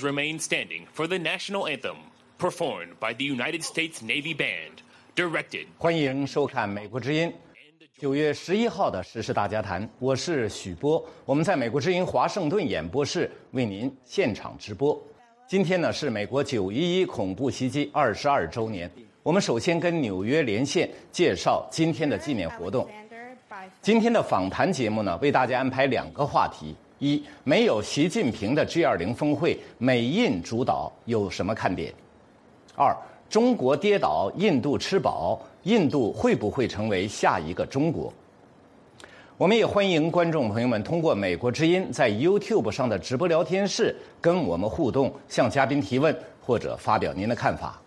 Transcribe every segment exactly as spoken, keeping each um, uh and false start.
remain standing for the national anthem, performed by the United States Navy Band, directed. 欢迎收看《美国之音》九月十一号的时事大家谈，我是许波，我们在美国之音华盛顿演播室为您现场直播。今天呢是美国九一一恐怖袭击二十二周年，我们首先跟纽约连线介绍今天的纪念活动。今天的访谈节目呢，为大家安排两个话题：一，没有习近平的 G 二十 峰会，美印主导有什么看点？二，中国跌倒，印度吃饱，印度会不会成为下一个中国？我们也欢迎观众朋友们通过美国之音在 YouTube 上的直播聊天室跟我们互动，向嘉宾提问或者发表您的看法。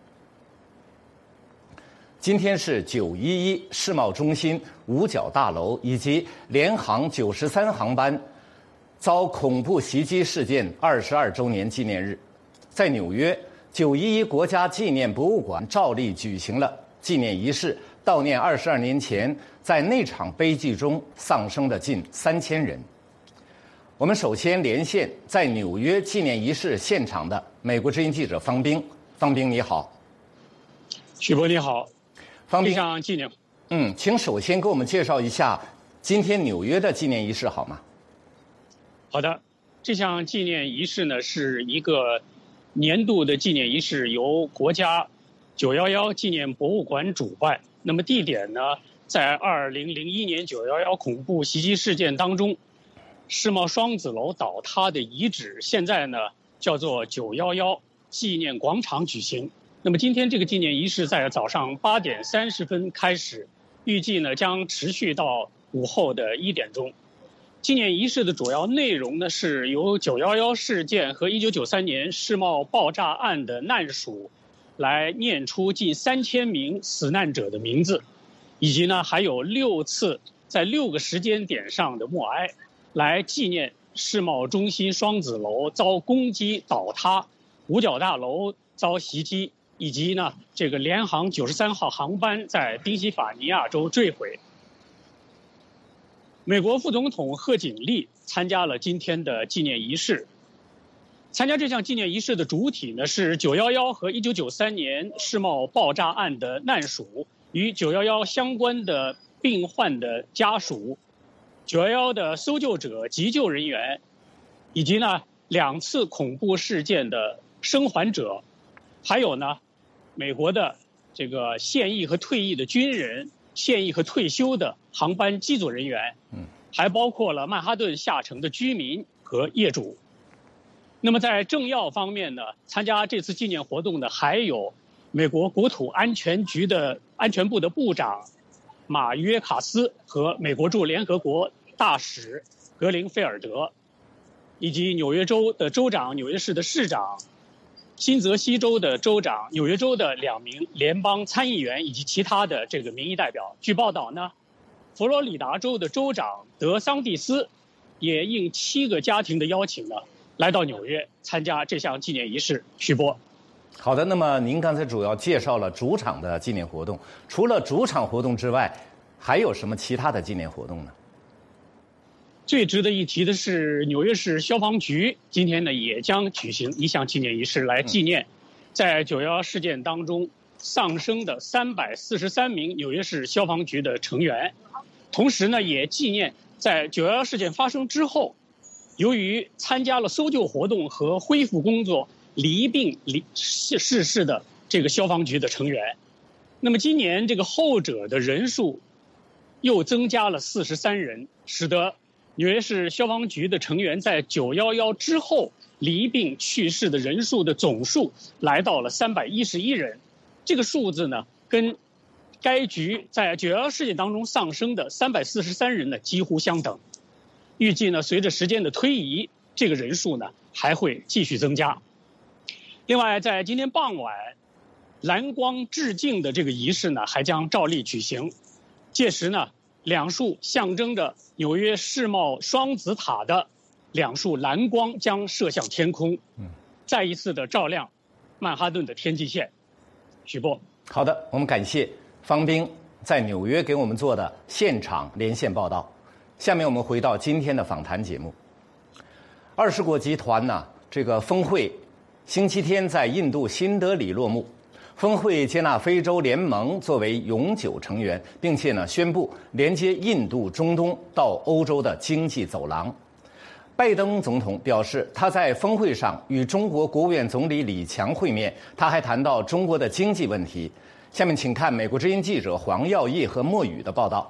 今天是九一一世贸中心五角大楼以及联航九十三航班遭恐怖袭击事件二十二周年纪念日，在纽约九一一国家纪念博物馆照例举行了纪念仪式，悼念二十二年前在那场悲剧中丧生的近三千人。我们首先连线在纽约纪念仪式现场的美国之音记者方冰。方冰你好。 许博你好。 方冰， 非常纪念。 嗯，请首先给我们介绍一下今天纽约的纪念仪式好吗？ 好的，这项纪念仪式呢是一个年度的纪念仪式，由国家九一一纪念博物馆主办。那么地点呢，在二零零一年九一一恐怖袭击事件当中，世贸双子楼倒塌的遗址，现在呢叫做九一一纪念广场举行。那么今天这个纪念仪式在早上八点三十分开始，预计呢将持续到午后的一点钟。纪念仪式的主要内容呢是由九一一事件和一九九三年世贸爆炸案的难属来念出近三千名死难者的名字，以及呢还有六次在六个时间点上的默哀，来纪念世贸中心双子楼遭攻击倒塌、五角大楼遭袭击，以及呢这个联航九十三号航班在宾夕法尼亚州坠毁。美国副总统贺锦丽参加了今天的纪念仪式。参加这项纪念仪式的主体呢是九一一和一九九三年世贸爆炸案的难属，与九一一相关的病患的家属，九一一的搜救者、急救人员，以及呢两次恐怖事件的生还者，还有呢美国的这个现役和退役的军人、现役和退休的航班机组人员，嗯，还包括了曼哈顿下城的居民和业主。那么在政要方面呢，参加这次纪念活动的还有美国国土安全局的安全部的部长马约卡斯和美国驻联合国大使格林菲尔德，以及纽约州的州长、纽约市的市长、新泽西州的州长、纽约州的两名联邦参议员以及其他的这个民意代表。据报道呢，佛罗里达州的州长德桑蒂斯也应七个家庭的邀请呢，来到纽约参加这项纪念仪式。徐波。 好的，那么您刚才主要介绍了主场的纪念活动，除了主场活动之外，还有什么其他的纪念活动呢？ 最值得一提的是，纽约市消防局今天呢也将举行一项纪念仪式，来纪念在九一一事件当中丧生的三百四十三名纽约市消防局的成员，同时呢也纪念在九一一事件发生之后，由于参加了搜救活动和恢复工作离病离逝世的这个消防局的成员。那么今年这个后者的人数又增加了四十三人，使得纽约市消防局的成员在九一一之后离病去世的人数的总数来到了三百一十一人。这个数字呢跟该局在九一一事件当中丧生的三百四十三人呢几乎相等。预计呢随着时间的推移，这个人数呢还会继续增加。另外在今天傍晚，蓝光致敬的这个仪式呢还将照例举行，届时呢两束象征着纽约世贸双子塔的两束蓝光将射向天空，再一次的照亮曼哈顿的天际线。许波。 好的，我们感谢方冰在纽约给我们做的现场连线报道。下面我们回到今天的访谈节目。二十国集团呢这个峰会星期天在印度新德里落幕。峰会接纳非洲联盟作为永久成员，并且呢宣布连接印度、中东到欧洲的经济走廊。拜登总统表示，他在峰会上与中国国务院总理李强会面，他还谈到中国的经济问题。下面请看美国之音记者黄耀义和莫宇的报道。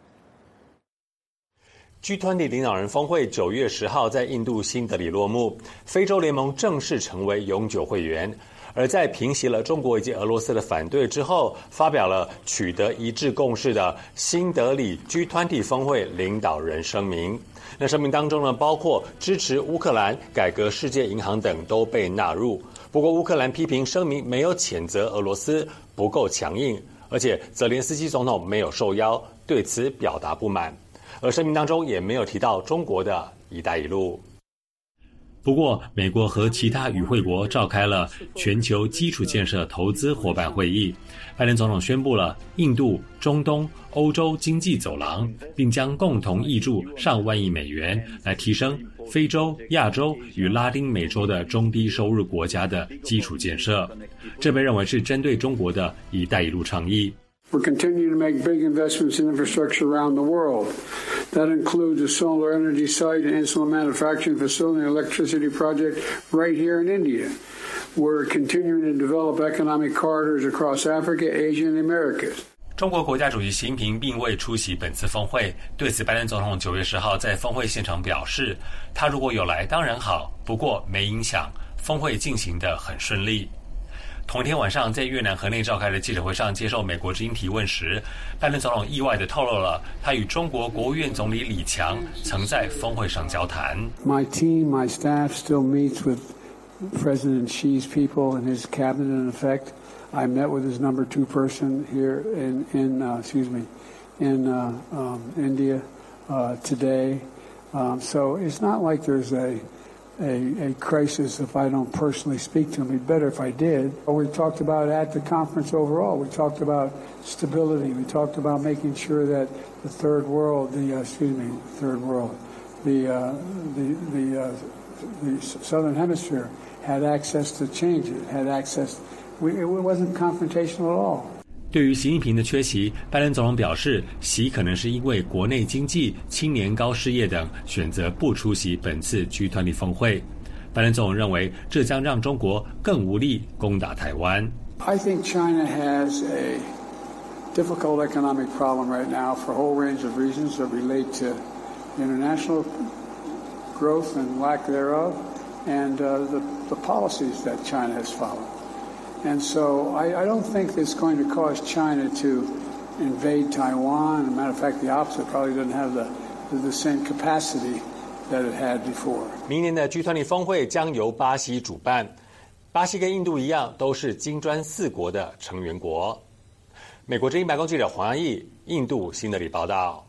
G 二十 领导人峰会九月十号在印度新德里落幕，非洲联盟正式成为永久会员。而在平息了中国以及俄罗斯的反对之后，发表了取得一致共识的新德里 G 二十 峰会领导人声明。那声明当中呢，包括支持乌克兰、改革世界银行等都被纳入。不过乌克兰批评声明没有谴责俄罗斯，不够强硬，而且泽连斯基总统没有受邀，对此表达不满。而声明当中也没有提到中国的一带一路。 不过，美国和其他与会国召开了全球基础建设投资伙伴会议，拜登总统宣布了印度、中东、欧洲经济走廊，并将共同挹注上万亿美元来提升非洲、亚洲与拉丁美洲的中低收入国家的基础建设。这被认为是针对中国的一带一路倡议。 We're continuing to make big investments in infrastructure around the world. That includes a solar energy site, an insulin manufacturing facility, an electricity project right here in India. We're continuing to develop economic corridors across Africa, Asia, and the Americas. 中国国家主席习近平并未出席本次峰会，对此，拜登总统九月十号在峰会现场表示，他如果有来当然好，不过没影响，峰会进行得很顺利。同一天晚上，在越南河内召开的记者会上接受美国之音提问时，拜登总统意外地透露了他与中国国务院总理李强曾在峰会上交谈。 My team, my staff still meets with President Xi's people and his cabinet. In effect, I met with his number two person here in, in uh, excuse me, in uh, um, India uh, today. Um, so it's not like there's a A, a crisis if I don't personally speak to him. It'd be better if I did. We talked about at the conference overall. We talked about stability. We talked about making sure that the third world, the uh, excuse me, third world, the uh, the the, uh, the southern hemisphere had access to change it. Had access. We, it wasn't confrontational at all. 对于习近平的缺席，拜登总统表示，习可能是因为国内经济、青年高失业等，选择不出席本次 G 二十 峰会。拜登总统认为，这将让中国更无力攻打台湾。 I think China has a difficult economic problem right now for a whole range of reasons that relate to international growth and lack thereof, and uh, the, the policies that China has followed.And so I, I don't think it's going to cause China to invade Taiwan. As a matter of fact, the opposite, probably doesn't have the, the same capacity that it had before. 明年的 G 二十 峰会将由巴西主办，巴西跟印度一样都是金砖四国的成员国。美国之音白宫记者黄洋毅，印度新德里报道。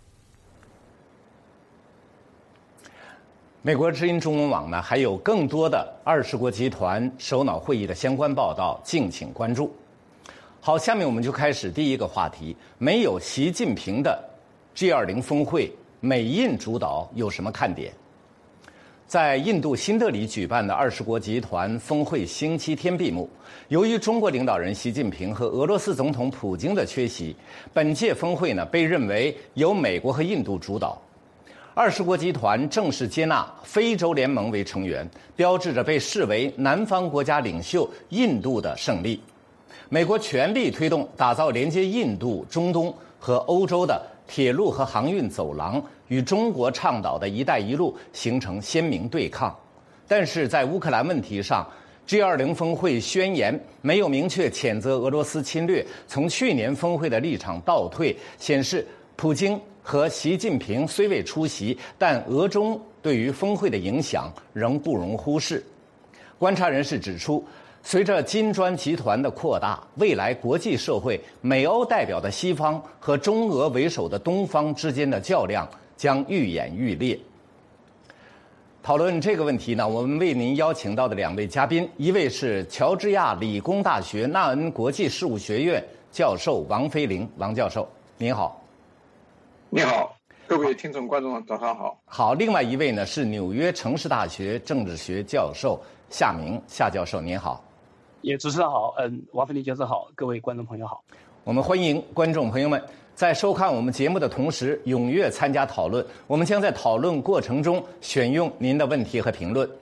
美国之音中文网呢，还有更多的二十国集团首脑会议的相关报道，敬请关注。好，下面我们就开始第一个话题：没有习近平的 G 二十 峰会，美印主导有什么看点？在印度新德里举办的二十国集团峰会星期天闭幕。由于中国领导人习近平和俄罗斯总统普京的缺席，本届峰会呢被认为由美国和印度主导。二十国集团正式接纳非洲联盟为成员，标志着被视为南方国家领袖印度的胜利。美国全力推动打造连接印度、中东和欧洲的铁路和航运走廊，与中国倡导的一带一路形成鲜明对抗。但是在乌克兰问题上， G 二十 峰会宣言没有明确谴责俄罗斯侵略，从去年峰会的立场倒退，显示普京 和习近平虽未出席，但俄中对于峰会的影响仍不容忽视。观察人士指出，随着金砖集团的扩大，未来国际社会美欧代表的西方和中俄为首的东方之间的较量将愈演愈烈。讨论这个问题呢，我们为您邀请到的两位嘉宾，一位是乔治亚理工大学纳恩国际事务学院教授王飞林，王教授，您好。 你好， 各位听众观众早上好。 好，另外一位呢是纽约城市大学政治学教授夏明，夏教授您好。 也主持人好，嗯，王飞林教授好，各位观众朋友好。 我们欢迎观众朋友们在收看我们节目的同时踊跃参加讨论，我们将在讨论过程中选用您的问题和评论。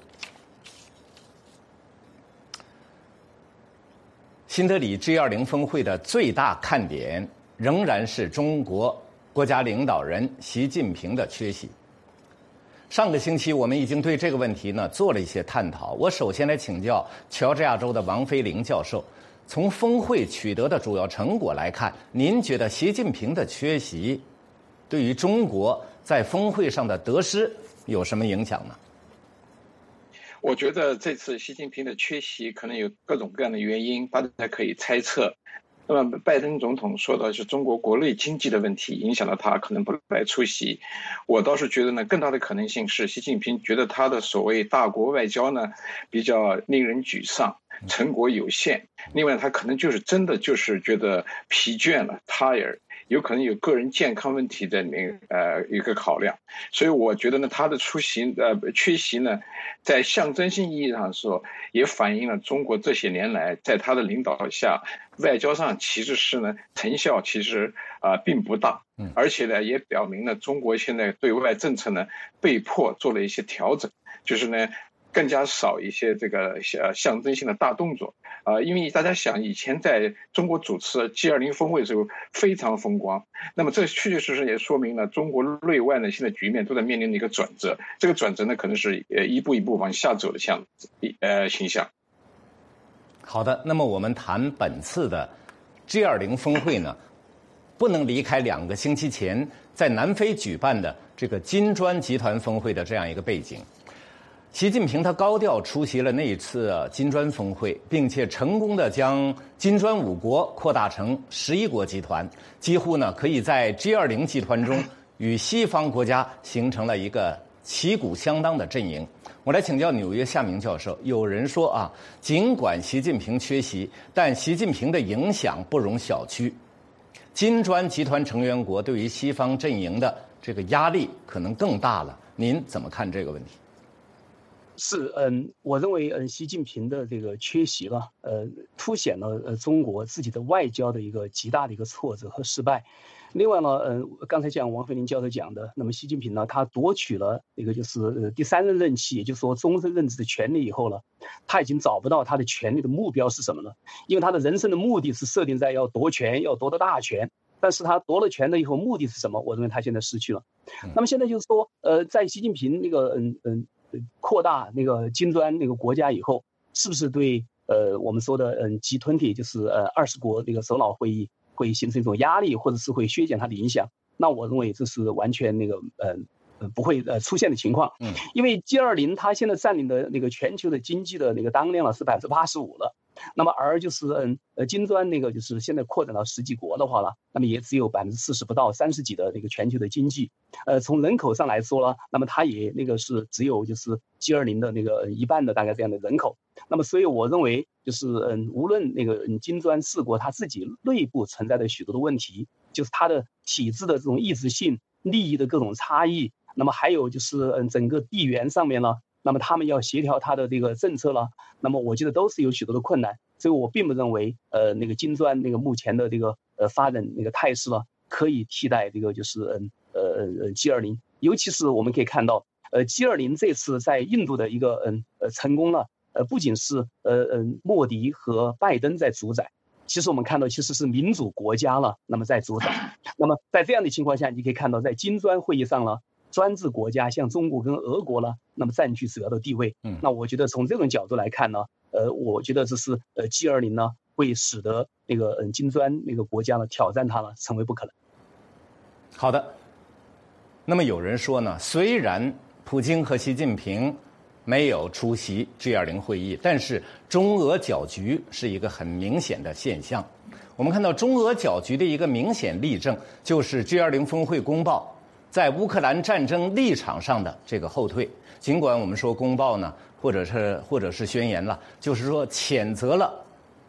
新德里 G 二十 峰会的最大看点仍然是中国国家领导人习近平的缺席。上个星期我们已经对这个问题呢做了一些探讨。我首先来请教乔治亚州的王飞林教授，从峰会取得的主要成果来看，您觉得习近平的缺席对于中国在峰会上的得失有什么影响呢？ 我觉得这次习近平的缺席可能有各种各样的原因，大家可以猜测。那么拜登总统说的是中国国内经济的问题影响了他可能不来出席，我倒是觉得呢，更大的可能性是习近平觉得他的所谓大国外交呢比较令人沮丧，成果有限。另外他可能就是真的就是觉得疲倦了 tired， 有可能有个人健康问题的那个呃一个考量。所以我觉得呢，他的出席呃缺席呢，在象征性意义上说，也反映了中国这些年来在他的领导下，外交上其实是呢成效其实啊、呃、并不大，而且呢也表明了中国现在对外政策呢被迫做了一些调整，就是呢更加少一些这个呃象征性的大动作啊、呃，因为大家想以前在中国主持 G 二十 峰会的时候非常风光，那么这确确实实也说明了中国内外呢现在局面都在面临的一个转折，这个转折呢可能是呃一步一步往下走的向呃形象。 好的，那么我们谈本次的 G 二十 峰会呢，不能离开两个星期前在南非举办的这个金砖集团峰会的这样一个背景。习近平他高调出席了那一次金砖峰会，并且成功的将金砖五国扩大成十一国集团，几乎呢可以在 G 二十 集团中与西方国家形成了一个旗鼓相当的阵营。我来请教纽约夏明教授，有人说啊，尽管习近平缺席，但习近平的影响不容小觑。金砖集团成员国对于西方阵营的这个压力可能更大了，您怎么看这个问题？ 是，嗯，我认为，嗯，习近平的这个缺席了，呃，凸显了呃中国自己的外交的一个极大的一个挫折和失败。另外呢，呃，刚才讲王飞林教授讲的，那么习近平呢，他夺取了一个就是呃第三任任期，也就是说终身任职的权利以后呢，他已经找不到他的权力的目标是什么了，因为他的人生的目的是设定在要夺权，要夺得大权。但是他夺了权了以后，目的是什么？我认为他现在失去了。那么现在就是说，呃，在习近平那个嗯嗯。扩大那个金砖那个国家以后，是不是对呃我们说的嗯 G 二十 就是呃二十国那个首脑会议会形成一种压力，或者是会削减它的影响？那我认为这是完全那个呃呃不会呃出现的情况。嗯，因为 G 二十 它现在占领的那个全球的经济的那个当量了是百分之八十五了。那么而就是嗯呃金砖那个就是现在扩展到十几国的话了，那么也只有百分之四十不到三十几的那个全球的经济，呃从人口上来说了，那么它也那个是只有就是 G 二十 的那个一半的大概这样的人口。那么所以我认为就是嗯无论那个金砖四国它自己内部存在的许多的问题，就是它的体制的这种异质性、利益的各种差异，那么还有就是嗯整个地缘上面呢。那么他们要协调他的这个政策了，那么我觉得都是有许多的困难，所以我并不认为呃那个金砖那个目前的这个呃发展那个态势呢可以替代这个就是嗯呃呃 G 二十， 尤其是我们可以看到呃 G 二十 这次在印度的一个嗯呃成功了，呃不仅是呃嗯莫迪和拜登在主宰，其实我们看到其实是民主国家了，那么在主宰，那么在这样的情况下，你可以看到在金砖会议上了。专制国家像中国跟俄国呢，那么占据主要的地位。嗯，那我觉得从这种角度来看呢，呃，我觉得这是呃 G 二十 呢会使得那个嗯金砖那个国家呢挑战它呢成为不可能。 好的，那么有人说呢，虽然普京和习近平没有出席 G 二十 会议，但是中俄搅局是一个很明显的现象。我们看到中俄搅局的一个明显例证，就是 G 二十 峰会公报在乌克兰战争立场上的这个后退。尽管我们说公报呢，或者是或者是宣言了，就是说谴责了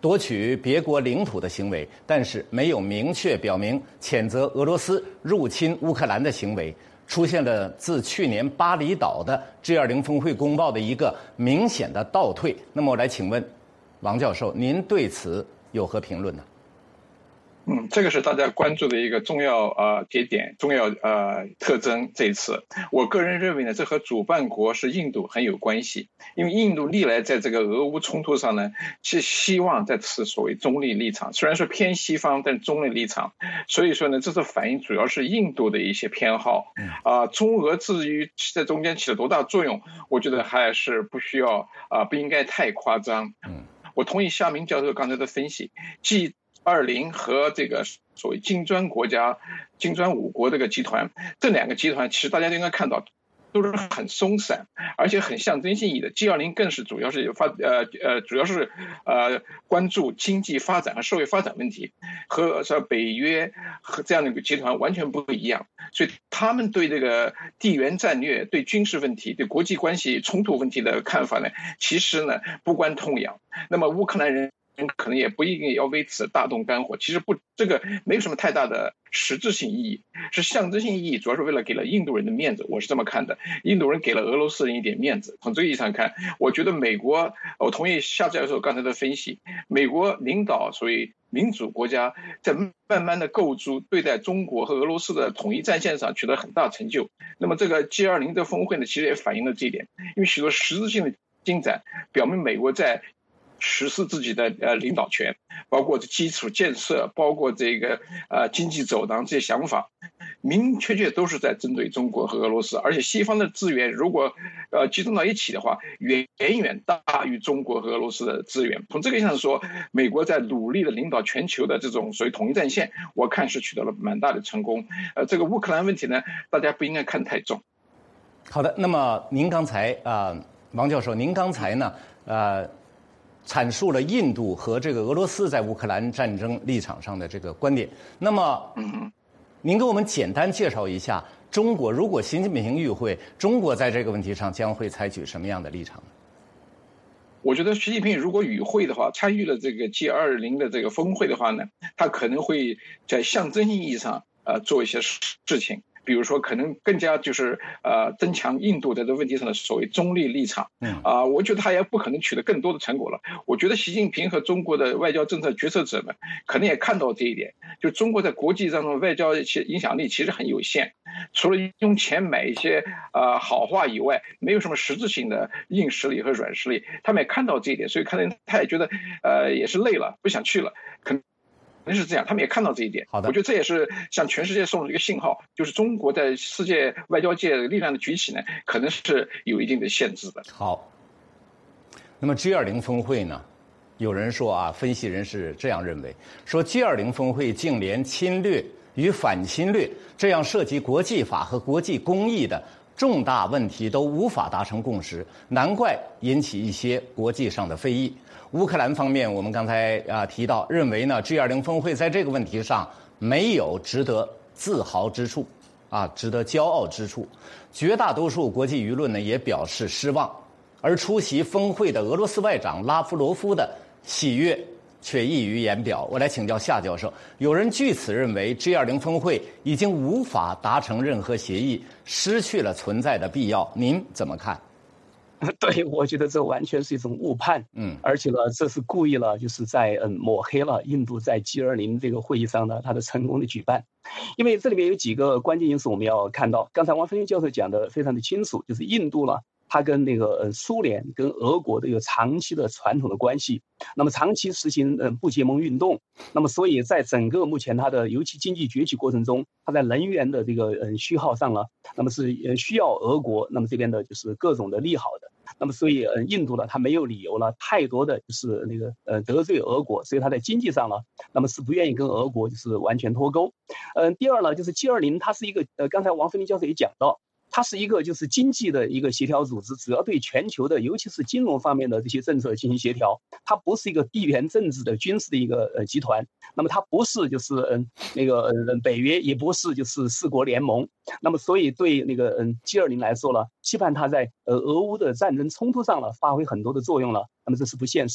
夺取别国领土的行为，但是没有明确表明谴责俄罗斯入侵乌克兰的行为，出现了自去年巴厘岛的 G 二十 峰会公报的一个明显的倒退。那么我来请问王教授，您对此有何评论呢？ 嗯，这个是大家关注的一个重要呃节点，重要呃特征。这一次，我个人认为呢，这和主办国是印度很有关系，因为印度历来在这个俄乌冲突上呢，是希望在持所谓中立立场，虽然是偏西方，但中立立场。所以说呢，这是反映主要是印度的一些偏好。啊、呃，中俄至于在中间起了多大作用，我觉得还是不需要啊、呃，不应该太夸张。嗯，我同意夏明教授刚才的分析，即二零和这个所谓金砖国家、金砖五国这个集团，这两个集团其实大家都应该看到，都是很松散，而且很象征性意义的。G 二十 更是主要是发呃呃主要是呃关注经济发展和社会发展问题，和像北约和这样的一个集团完全不一样。所以他们对这个地缘战略、对军事问题、对国际关系冲突问题的看法呢，其实呢不关痛痒。那么乌克兰人可能也不一定要为此大动肝火，其实不，这个没有什么太大的实质性意义，是象征性意义，主要是为了给了印度人的面子，我是这么看的。印度人给了俄罗斯人一点面子，从这个意义上看，我觉得美国，我同意夏教授刚才的分析，美国领导所谓民主国家在慢慢的构筑对待中国和俄罗斯的统一战线上取得很大成就。那么这个 G 二十 的峰会呢，其实也反映了这一点，因为许多实质性的进展表明美国在实施自己的呃领导权，包括基础建设，包括这个呃经济走廊这些想法，明明确确都是在针对中国和俄罗斯，而且西方的资源如果呃集中到一起的话，远远大于中国和俄罗斯的资源。从这个意义上说，美国在努力的领导全球的这种所谓统一战线，我看是取得了蛮大的成功。呃，这个乌克兰问题呢，大家不应该看太重。 好的，那么您刚才啊、呃，王教授，您刚才呢，呃。阐述了印度和这个俄罗斯在乌克兰战争立场上的这个观点。那么，您给我们简单介绍一下中国，如果习近平与会，中国在这个问题上将会采取什么样的立场呢？ 我觉得习近平如果与会的话，参与了这个 G 二十 的这个峰会的话呢，他可能会在象征性意义上呃做一些事情。比如说，可能更加就是呃增强印度在这个问题上的所谓中立立场。嗯啊、呃，我觉得他也不可能取得更多的成果了。我觉得习近平和中国的外交政策决策者们可能也看到这一点，就中国在国际上的外交影响力其实很有限，除了用钱买一些呃好话以外，没有什么实质性的硬实力和软实力。他们也看到这一点，所以可能他也觉得呃也是累了，不想去了，可能。可能是这样，他们也看到这一点。 好的， 我觉得这也是向全世界送了一个信号，就是中国在世界外交界力量的举起呢，可能是有一定的限制的。 好，那么 G 二十 峰会呢，有人说啊，分析人士这样认为，说 G 二十 峰会竟连侵略与反侵略这样涉及国际法和国际公义的重大问题都无法达成共识，难怪引起一些国际上的非议。乌克兰方面，我们刚才啊提到，认为呢 G 二十 峰会在这个问题上没有值得自豪之处，啊，值得骄傲之处。绝大多数国际舆论呢也表示失望，而出席峰会的俄罗斯外长拉夫罗夫的喜悦却溢于言表。我来请教夏教授，有人据此认为 G 二十 峰会已经无法达成任何协议，失去了存在的必要，您怎么看？ 对，我觉得这完全是一种误判，嗯，而且呢，这是故意了，就是在嗯抹黑了印度在 G 二十 这个会议上呢它的成功的举办，因为这里面有几个关键因素我们要看到，刚才王飞林教授讲的非常的清楚，就是印度呢，它跟那个呃苏联跟俄国的有长期的传统的关系，那么长期实行呃不结盟运动，那么所以在整个目前它的尤其经济崛起过程中，它在能源的这个呃虚耗上呢，那么是呃需要俄国，那么这边的就是各种的利好的。那么所以呃印度呢，它没有理由呢太多的就是那个呃得罪俄国，所以它在经济上呢，那么是不愿意跟俄国就是完全脱钩。嗯、呃，第二呢，就是 G 二十 它是一个呃刚才王飞林教授也讲到。它是一个就是经济的一个协调组织，主要对全球的尤其是金融方面的这些政策进行协调。它不是一个地缘政治的军事的一个呃集团，那么它不是就是嗯那个呃北约，也不是就是四国联盟。那么所以对那个嗯 G 二十 来说呢，期盼它在呃俄乌的战争冲突上呢发挥很多的作用了，那么这是不现实。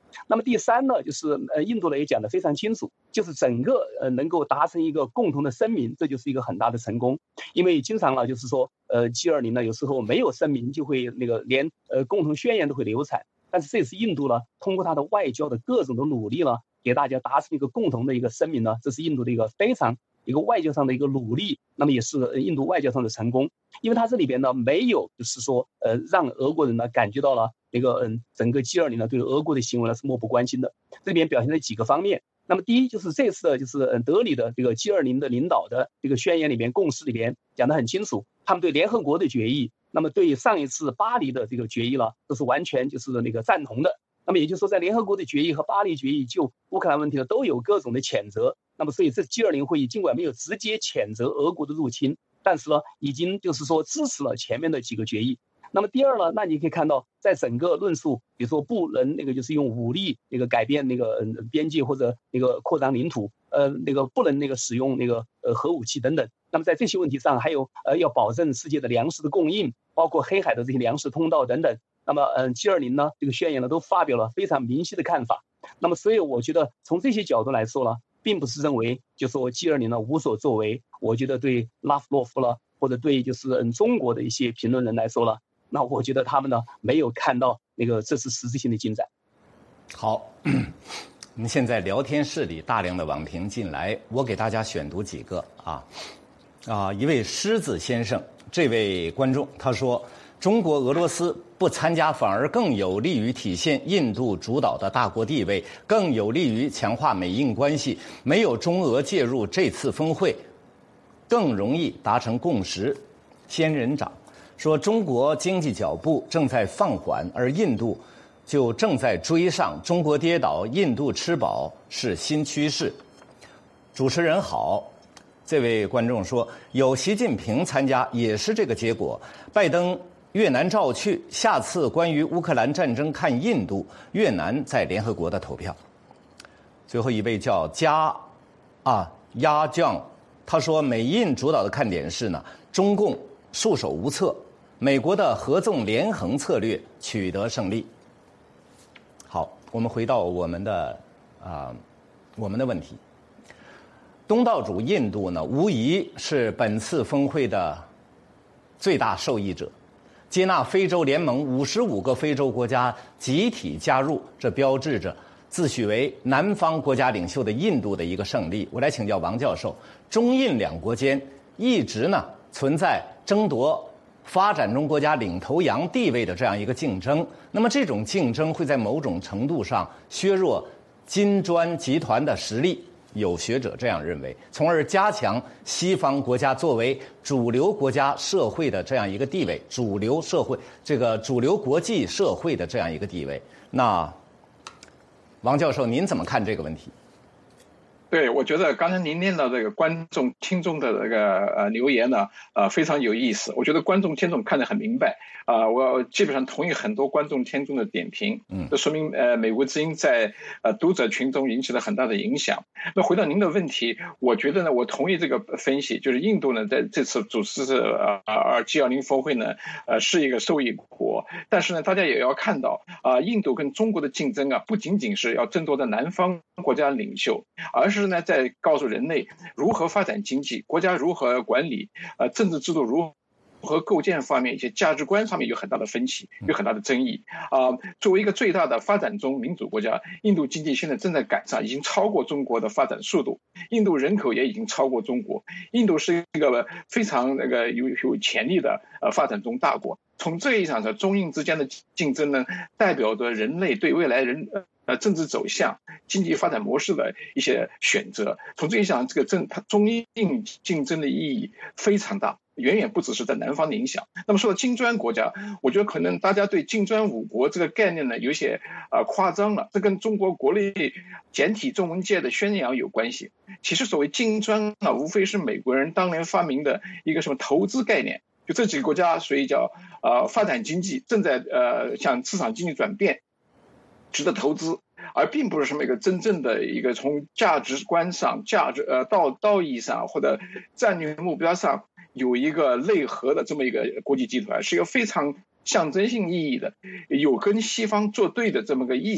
那么第三呢，就是呃，印度呢也讲得非常清楚，就是整个呃能够达成一个共同的声明，这就是一个很大的成功。因为经常呢，就是说呃 G 二十 呢有时候没有声明就会那个连呃共同宣言都会流产，但是这次印度呢通过它的外交的各种的努力呢，给大家达成一个共同的一个声明呢，这是印度的一个非常一个外交上的一个努力，那么也是印度外交上的成功，因为它这里边呢没有就是说呃让俄国人呢感觉到了那个嗯整个 G 二十 呢对俄国的行为呢是漠不关心的，这里边表现了几个方面。那么第一就是这次的就是嗯德里的这个 G 二十 的领导的这个宣言里边共识里边讲得很清楚，他们对联合国的决议，那么对上一次巴黎的这个决议呢都是完全就是那个赞同的。那么也就是说，在联合国的决议和巴黎决议就乌克兰问题呢都有各种的谴责。那么所以这 G 二十 会议尽管没有直接谴责俄国的入侵，但是呢已经就是说支持了前面的几个决议。那么第二呢，那你可以看到在整个论述，比如说不能那个就是用武力那个改变那个嗯边界或者那个扩张领土，呃那个不能那个使用那个呃核武器等等。那么在这些问题上，还有呃要保证世界的粮食的供应，包括黑海的这些粮食通道等等。那么，嗯 ，G 二十 呢，这个宣言呢，都发表了非常明晰的看法。那么，所以我觉得从这些角度来说呢，并不是认为就说 G 二十 呢无所作为。我觉得对拉夫洛夫了，或者对就是嗯中国的一些评论人来说了，那我觉得他们呢没有看到那个这是实质性的进展。 好，我们现在聊天室里大量的网评进来，我给大家选读几个啊啊，一位狮子先生，这位观众他说。中国、俄罗斯不参加反而更有利于体现印度主导的大国地位，更有利于强化美印关系。没有中俄介入这次峰会，更容易达成共识。仙人掌说，中国经济脚步正在放缓，而印度就正在追上。中国跌倒，印度吃饱是新趋势。主持人好。这位观众说，有习近平参加也是这个结果。拜登越南照去，下次关于乌克兰战争看印度、越南在联合国的投票。最后一位叫加啊鸭酱，他说美印主导的看点是呢，中共束手无策，美国的合纵连横策略取得胜利。好，我们回到我们的啊、呃、我们的问题。东道主印度呢，无疑是本次峰会的最大受益者。接纳非洲联盟五十五个非洲国家集体加入，这标志着自诩为南方国家领袖的印度的一个胜利。我来请教王教授，中印两国间一直呢存在争夺发展中国家领头羊地位的这样一个竞争，那么这种竞争会在某种程度上削弱金砖集团的实力。有学者这样认为，从而加强西方国家作为主流国家社会的这样一个地位，主流社会这个主流国际社会的这样一个地位。那王教授，您怎么看这个问题？ 对，我觉得刚才您念到这个观众、听众的这个呃留言呢，呃非常有意思。我觉得观众、听众看得很明白，啊、呃，我基本上同意很多观众、听众的点评。嗯，这说明呃美国之音在呃读者群中引起了很大的影响。那回到您的问题，我觉得呢，我同意这个分析，就是印度呢在这次主持呃呃 G 二十 峰会呢，呃是一个受益国，但是呢，大家也要看到啊、呃，印度跟中国的竞争啊，不仅仅是要争夺的南方国家领袖，而是是呢，在告诉人类如何发展经济，国家如何管理，呃，政治制度如何构建方面一些价值观上面有很大的分歧，有很大的争议啊、呃。作为一个最大的发展中民主国家，印度经济现在正在赶上，已经超过中国的发展速度。印度人口也已经超过中国，印度是一个非常那个有有潜力的呃发展中大国。从这个意义上说，中印之间的竞争呢，代表着人类对未来人。呃，政治走向、经济发展模式的一些选择。从这一项，这个政它中印竞争的意义非常大，远远不只是在南方的影响。那么说到金砖国家，我觉得可能大家对金砖五国这个概念呢有些呃夸张了，这跟中国国内简体中文界的宣扬有关系。其实所谓金砖啊，无非是美国人当年发明的一个什么投资概念，就这几个国家，所以叫呃发展经济正在呃向市场经济转变。值得投资，而并不是什么一个真正的一个从价值观上、价值呃道道义上或者战略目标上有一个内核的这么一个国际集团，是一个非常象征性意义的，有跟西方作对的这么个意思。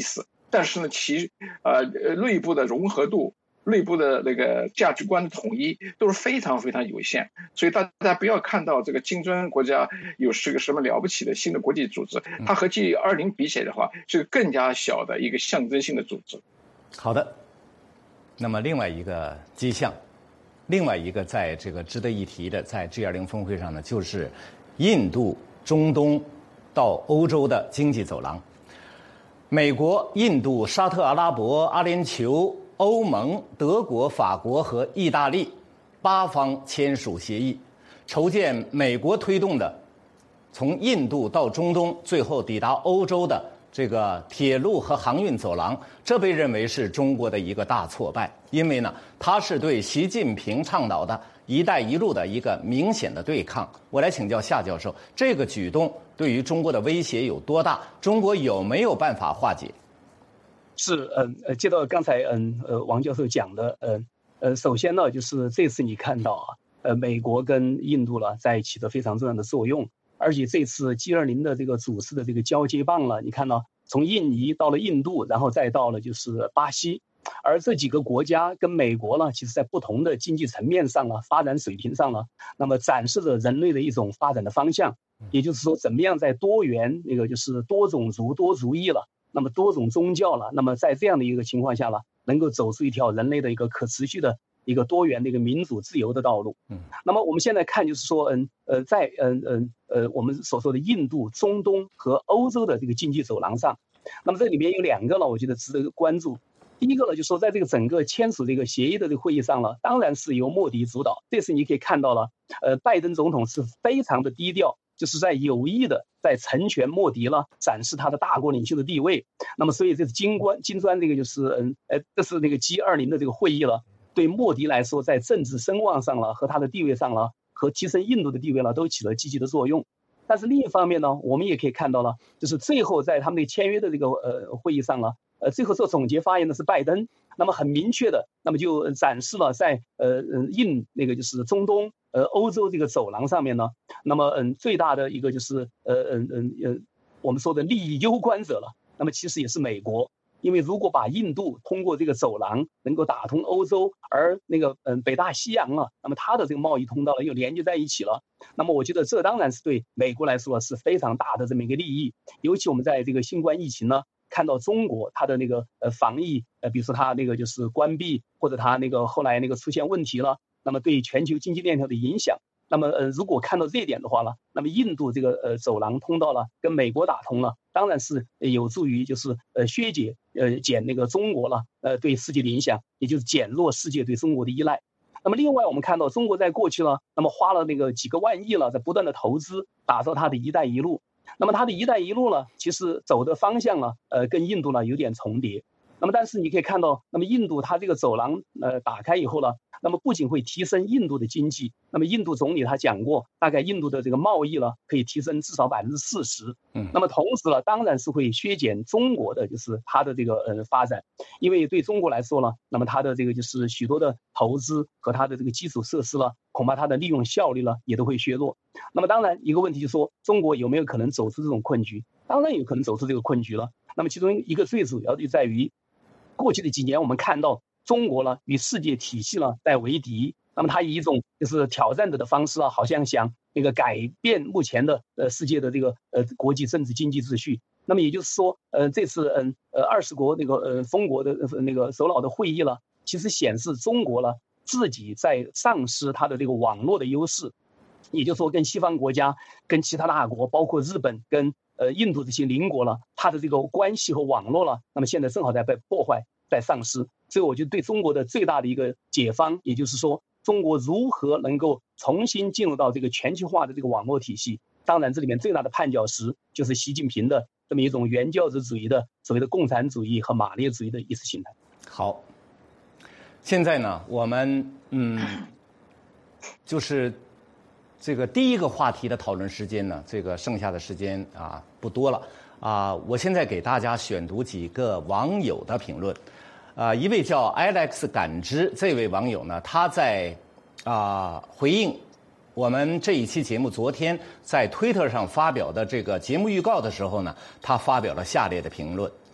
但是呢，其呃内部的融合度、内部的那个价值观的统一都是非常非常有限。所以大家不要看到这个金砖国家有是个什么了不起的新的国际组织，它和 G 二十 比起来的话，是更加小的一个象征性的组织。 好的，那么另外一个迹象，另外一个在这个值得一提的，在 G 二十 峰会上呢，就是印度、中东到欧洲的经济走廊。美国、印度、沙特阿拉伯、阿联酋、欧盟、德国、法国和意大利八方签署协议，筹建美国推动的从印度到中东，最后抵达欧洲的这个铁路和航运走廊。这被认为是中国的一个大挫败，因为呢，它是对习近平倡导的一带一路的一个明显的对抗。我来请教夏教授，这个举动对于中国的威胁有多大？中国有没有办法化解？ 是，嗯呃，接到刚才嗯呃王教授讲的，嗯呃，首先呢，就是这次你看到啊，呃，美国跟印度了在起着非常重要的作用，而且这次 G 二十 的这个组织的这个交接棒了，你看到从印尼到了印度，然后再到了就是巴西，而这几个国家跟美国呢，其实在不同的经济层面上呢，发展水平上呢，那么展示着人类的一种发展的方向，也就是说，怎么样在多元那个就是多种族多族裔了。那么多种宗教了，那么在这样的一个情况下呢，能够走出一条人类的一个可持续的一个多元的一个民主自由的道路。嗯，那么我们现在看就是说，嗯呃，在嗯嗯呃我们所说的印度、中东和欧洲的这个经济走廊上，那么这里面有两个呢，我觉得值得关注。第一个呢，就是说在这个整个签署这个协议的这个会议上呢，当然是由莫迪主导。这次你可以看到了，呃，拜登总统是非常的低调。就是在有意的在成全莫迪了，展示他的大国领袖的地位。那么，所以这是金砖金砖这个就是嗯呃，这是那个 G 二十 的这个会议了，对莫迪来说，在政治声望上了和他的地位上了，和提升印度的地位了，都起了积极的作用。但是另一方面呢，我们也可以看到了，就是最后在他们的签约的这个呃会议上了，呃，最后做总结发言的是拜登。那么很明确的，那么就展示了在呃印那个就是中东。呃，欧洲这个走廊上面呢，那么嗯，最大的一个就是呃嗯嗯呃，我们说的利益攸关者了。那么其实也是美国，因为如果把印度通过这个走廊能够打通欧洲，而那个嗯北大西洋啊，那么它的这个贸易通道呢又连接在一起了。那么我觉得这当然是对美国来说是非常大的这么一个利益。尤其我们在这个新冠疫情呢，看到中国它的那个呃防疫，呃，比如说它那个就是关闭，或者它那个后来那个出现问题了。那么对全球经济链条的影响，那么呃，如果看到这一点的话呢，那么印度这个呃走廊通道了，跟美国打通了，当然是有助于就是呃削减呃减那个中国了呃对世界的影响，也就是减弱世界对中国的依赖。那么另外我们看到中国在过去呢，那么花了那个几个万亿了，在不断的投资打造它的一带一路。那么它的一带一路呢，其实走的方向呢，呃跟印度呢有点重叠。那么但是你可以看到，那么印度它这个走廊呃打开以后呢，那么不仅会提升印度的经济，那么印度总理他讲过，大概印度的这个贸易呢可以提升至少百分之四十。嗯，那么同时呢，当然是会削减中国的就是它的这个呃发展，因为对中国来说呢，那么它的这个就是许多的投资和它的这个基础设施呢，恐怕它的利用效率呢也都会削弱。那么当然一个问题就是说，中国有没有可能走出这种困局？当然有可能走出这个困局了。那么其中一个最主要的就在于，过去的几年我们看到中国呢与世界体系呢在为敌，那么它以一种就是挑战者的方式啊，好像想那个改变目前的呃世界的这个呃国际政治经济秩序。那么也就是说，呃这次嗯呃二十国那个呃峰国的那个首脑的会议了，其实显示中国呢自己在丧失它的这个网络的优势，也就是说跟西方国家、跟其他大国，包括日本跟呃印度这些邻国了，它的这个关系和网络了，那么现在正好在被破坏，在丧失。所以我觉得对中国的最大的一个解方，也就是说中国如何能够重新进入到这个全球化的这个网络体系。当然这里面最大的绊脚石就是习近平的这么一种原教旨主义的所谓的共产主义和马列主义的意识形态。 好，现在呢我们嗯就是这个第一个话题的讨论时间呢，这个剩下的时间啊不多了啊，我现在给大家选读几个网友的评论。啊，一位叫 Alex 感知这位网友呢，他在啊回应我们这一期节目昨天在推特上发表的这个节目预告的时候呢，他发表了下列的评论。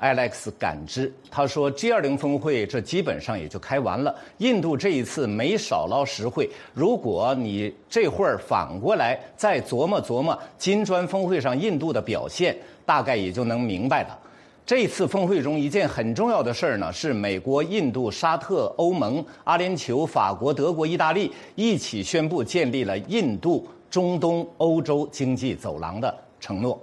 Alex 感知，他说 G 二十 峰会这基本上也就开完了，印度这一次没少捞实惠。如果你这会儿反过来再琢磨琢磨金砖峰会上印度的表现，大概也就能明白了。这次峰会中一件很重要的事儿呢，是美国、印度、沙特、欧盟、阿联酋、法国、德国、意大利一起宣布建立了印度、中东、欧洲经济走廊的承诺。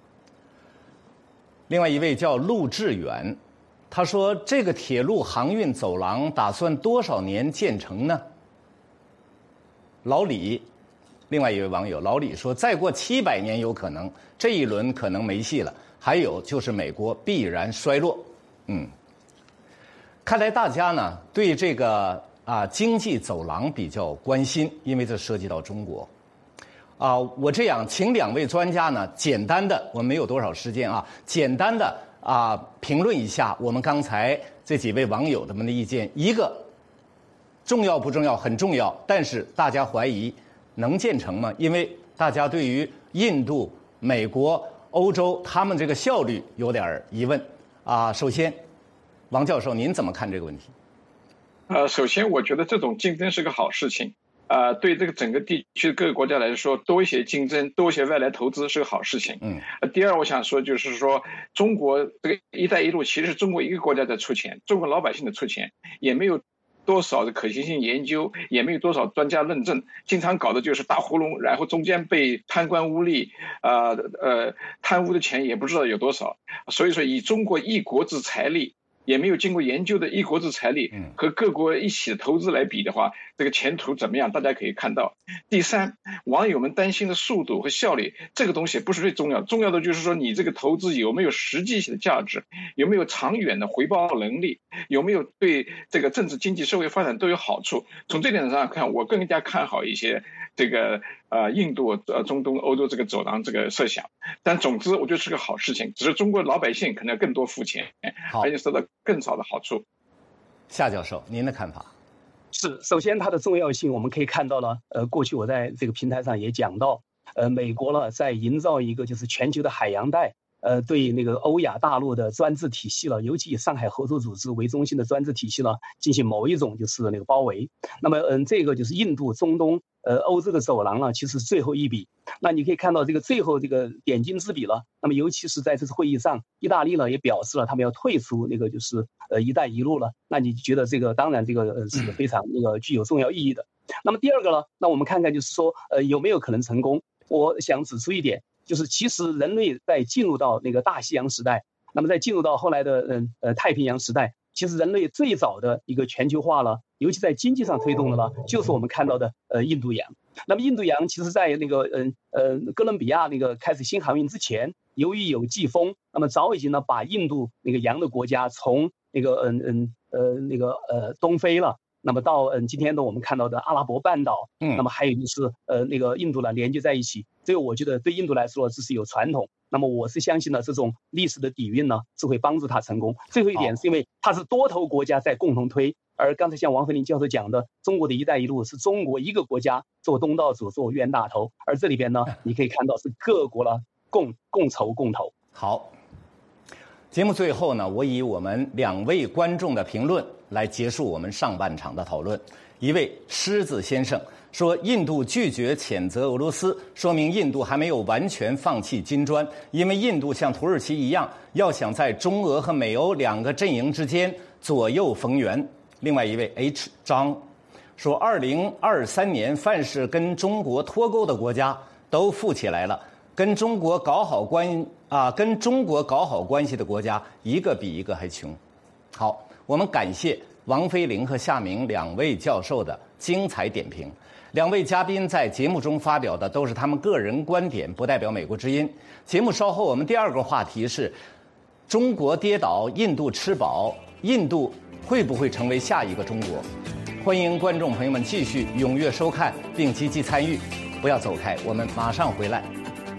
另外一位叫陆志远，他说这个铁路航运走廊打算多少年建成呢？老李，另外一位网友老李说，再过七百年有可能，这一轮可能没戏了。还有就是美国必然衰落。嗯，看来大家呢对这个啊经济走廊比较关心，因为这涉及到中国。啊，我这样请两位专家呢，简单的，我们没有多少时间啊，简单的啊评论一下我们刚才这几位网友们的意见。一个重要不重要？很重要，但是大家怀疑能建成吗？因为大家对于印度、美国、欧洲他们这个效率有点疑问啊。首先，王教授，您怎么看这个问题？ 呃，首先我觉得这种竞争是个好事情。呃，对这个整个地区各个国家来说，多一些竞争，多一些外来投资是个好事情。 嗯。 第二，我想说就是说，中国这个“一带一路”其实是中国一个国家在出钱，中国老百姓的出钱，也没有多少的可行性研究，也没有多少专家论证，经常搞的就是大窟窿，然后中间被贪官污吏，呃呃贪污的钱也不知道有多少。所以说，以中国一国之财力，也没有经过研究的一国之财力和各国一起的投资来比的话，这个前途怎么样？大家可以看到。第三，网友们担心的速度和效率，这个东西不是最重要，重要的就是说你这个投资有没有实际性的价值，有没有长远的回报能力，有没有对这个政治、经济、社会发展都有好处。从这点上看，我更加看好一些这个呃印度、呃中东、欧洲这个走廊这个设想。但总之，我觉得是个好事情，只是中国老百姓可能要更多付钱，而且受到更少的好处。 夏教授，您的看法？ 是，首先它的重要性，我们可以看到了。呃，过去我在这个平台上也讲到，呃，美国呢在营造一个就是全球的海洋带，呃，对那个欧亚大陆的专制体系了，尤其以上海合作组织为中心的专制体系呢，进行某一种就是那个包围。那么，嗯，这个就是印度、中东、呃欧洲的走廊呢，其实最后一笔。那你可以看到这个最后这个点睛之笔了。那么，尤其是在这次会议上，意大利呢也表示了他们要退出那个就是呃“一带一路”了。那你觉得这个当然这个呃是非常那个具有重要意义的。那么第二个呢，那我们看看就是说呃有没有可能成功？我想指出一点，就是其实人类在进入到那个大西洋时代，那么在进入到后来的嗯呃太平洋时代，其实人类最早的一个全球化了，尤其在经济上推动的呢，就是我们看到的呃印度洋。那么印度洋其实在那个嗯呃哥伦比亚那个开始新航运之前，由于有季风，那么早已经呢把印度那个洋的国家从那个嗯嗯呃那个呃东非了。那么到嗯今天的我们看到的阿拉伯半岛，嗯，那么还有就是呃那个印度呢连接在一起，这个我觉得对印度来说这是有传统。那么我是相信呢这种历史的底蕴呢是会帮助它成功。最后一点是因为它是多头国家在共同推，而刚才像王飞林教授讲的，中国的一带一路是中国一个国家做东道主做冤大头，而这里边呢你可以看到是各国了共共筹共投。 好。节目最后呢，我以我们两位观众的评论来结束我们上半场的讨论。一位狮子先生说，印度拒绝谴责俄罗斯，说明印度还没有完全放弃金砖，因为印度像土耳其一样，要想在中俄和美欧两个阵营之间左右逢源。另外一位 H 张说，二零二三年凡是跟中国脱钩的国家都富起来了，跟中国搞好关啊，跟中国搞好关系的国家一个比一个还穷。好，我们感谢王飞林和夏明两位教授的精彩点评。两位嘉宾在节目中发表的都是他们个人观点，不代表美国之音。节目稍后我们第二个话题是：中国跌倒，印度吃饱，印度会不会成为下一个中国？欢迎观众朋友们继续踊跃收看并积极参与，不要走开，我们马上回来。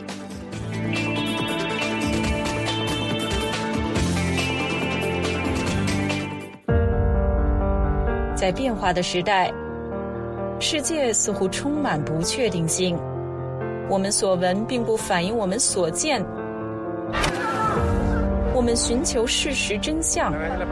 在变化的时代，世界似乎充满不确定性。我们所闻并不反映我们所见， 我们寻求事实真相。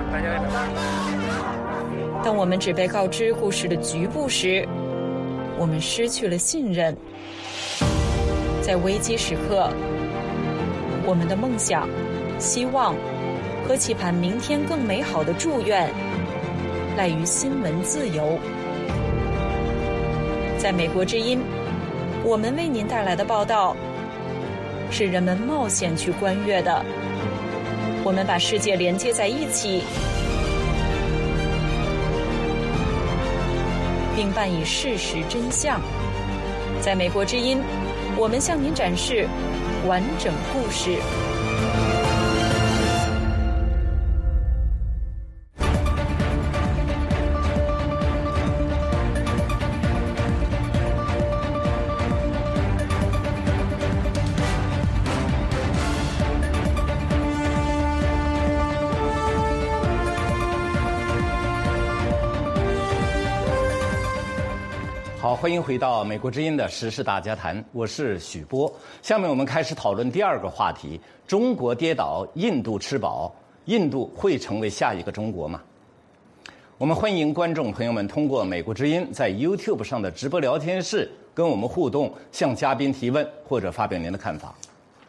当我们只被告知故事的局部时，我们失去了信任。在危机时刻，我们的梦想、希望和期盼明天更美好的祝愿，赖于新闻自由。在美国之音，我们为您带来的报道是人们冒险去观阅的。我们把世界连接在一起，并伴以事实真相。在美国之音，我们向您展示完整故事。 好，欢迎回到美国之音的时事大家谈，我是许波。下面我们开始讨论第二个话题：中国跌倒，印度吃饱，印度会成为下一个中国吗？我们欢迎观众朋友们通过美国之音在 YouTube 上的直播聊天室跟我们互动，向嘉宾提问或者发表您的看法。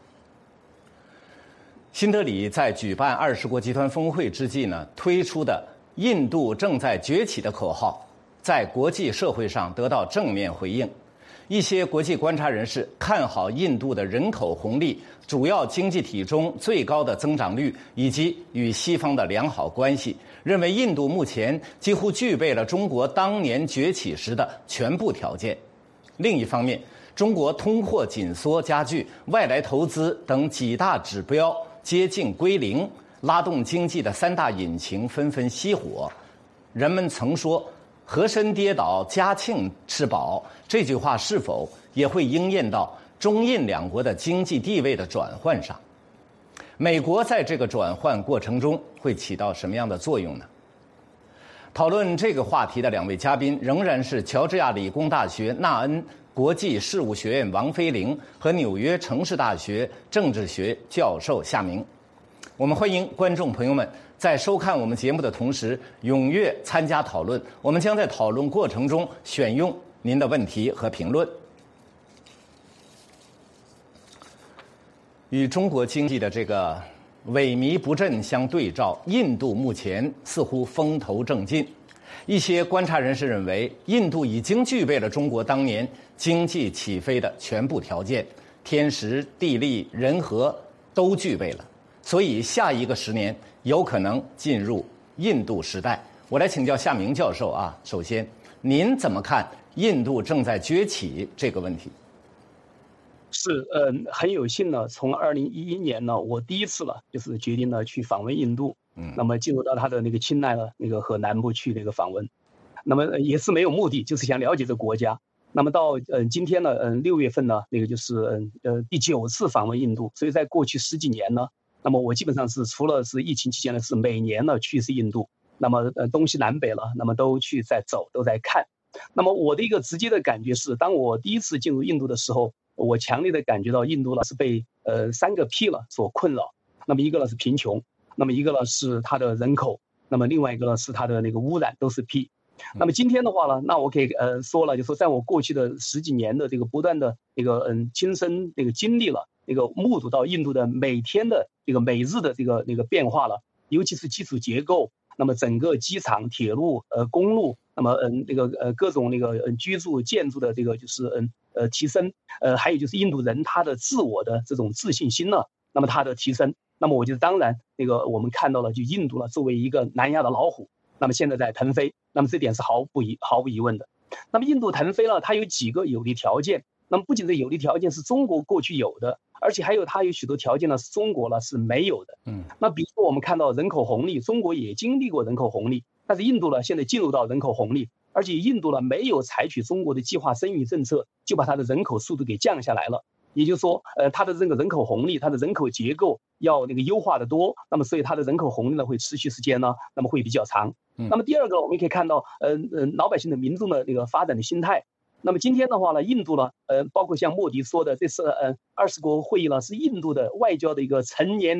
新德里在举办二十国集团峰会之际呢，推出的“印度正在崛起”的口号，在国际社会上得到正面回应。一些国际观察人士看好印度的人口红利、主要经济体中最高的增长率以及与西方的良好关系，认为印度目前几乎具备了中国当年崛起时的全部条件。另一方面，中国通货紧缩加剧，外来投资等几大指标接近归零，拉动经济的三大引擎纷纷熄火。人们曾说和珅跌倒，嘉庆吃饱，这句话是否也会应验到中印两国的经济地位的转换上？美国在这个转换过程中会起到什么样的作用呢？讨论这个话题的两位嘉宾仍然是乔治亚理工大学纳恩国际事务学院王飞凌和纽约城市大学政治学教授夏明。我们欢迎观众朋友们在收看我们节目的同时踊跃参加讨论，我们将在讨论过程中选用您的问题和评论。与中国经济的这个萎靡不振相对照，印度目前似乎风头正劲。一些观察人士认为，印度已经具备了中国当年经济起飞的全部条件，天时地利人和都具备了。所以下一个十年有可能进入印度时代。我来请教夏明教授啊，首先您怎么看印度正在崛起这个问题？ 是，嗯，很有幸呢，从二零一一年呢，我第一次了，就是决定呢去访问印度，嗯，那么进入到他的那个钦奈呢，那个和南部去那个访问，那么也是没有目的，就是想了解这个国家。那么到嗯今天呢，嗯六月份呢，那个就是嗯呃第九次访问印度，所以在过去十几年呢。那么我基本上是除了是疫情期间呢，是每年呢去一次印度，那么呃东西南北了，那么都去在走，都在看。那么我的一个直接的感觉是，当我第一次进入印度的时候，我强烈的感觉到印度呢是被呃三个 P 了所困扰。那么一个呢是贫穷，那么一个呢是它的人口，那么另外一个呢是它的那个污染，都是 P。那么今天的话呢，那我可以呃说了，就说在我过去的十几年的这个不断的那个嗯亲身那个经历了。那个目睹到印度的每天的这个每日的这个那个变化了，尤其是基础结构，那么整个机场、铁路、呃公路，那么嗯那个呃各种那个嗯居住建筑的这个就是嗯呃提升，呃还有就是印度人他的自我的这种自信心呢，那么他的提升，那么我觉得当然那个我们看到了，就印度呢作为一个南亚的老虎，那么现在在腾飞，那么这点是毫不疑毫无疑问的。那么印度腾飞了，它有几个有利条件，那么不仅是有利条件是中国过去有的。而且还有它有许多条件呢，是中国呢是没有的。嗯，那比如说我们看到人口红利，中国也经历过人口红利，但是印度呢现在进入到人口红利，而且印度呢没有采取中国的计划生育政策，就把它的人口速度给降下来了。也就是说，呃，它的这个人口红利，它的人口结构要那个优化的多，那么所以它的人口红利呢会持续时间呢，那么会比较长。嗯、那么第二个，我们也可以看到，呃呃，老百姓的民众的那个发展的心态。那么今天的话呢，印度呢，呃，包括像莫迪说的，这次呃二十国会议呢是印度的外交的一个成年礼。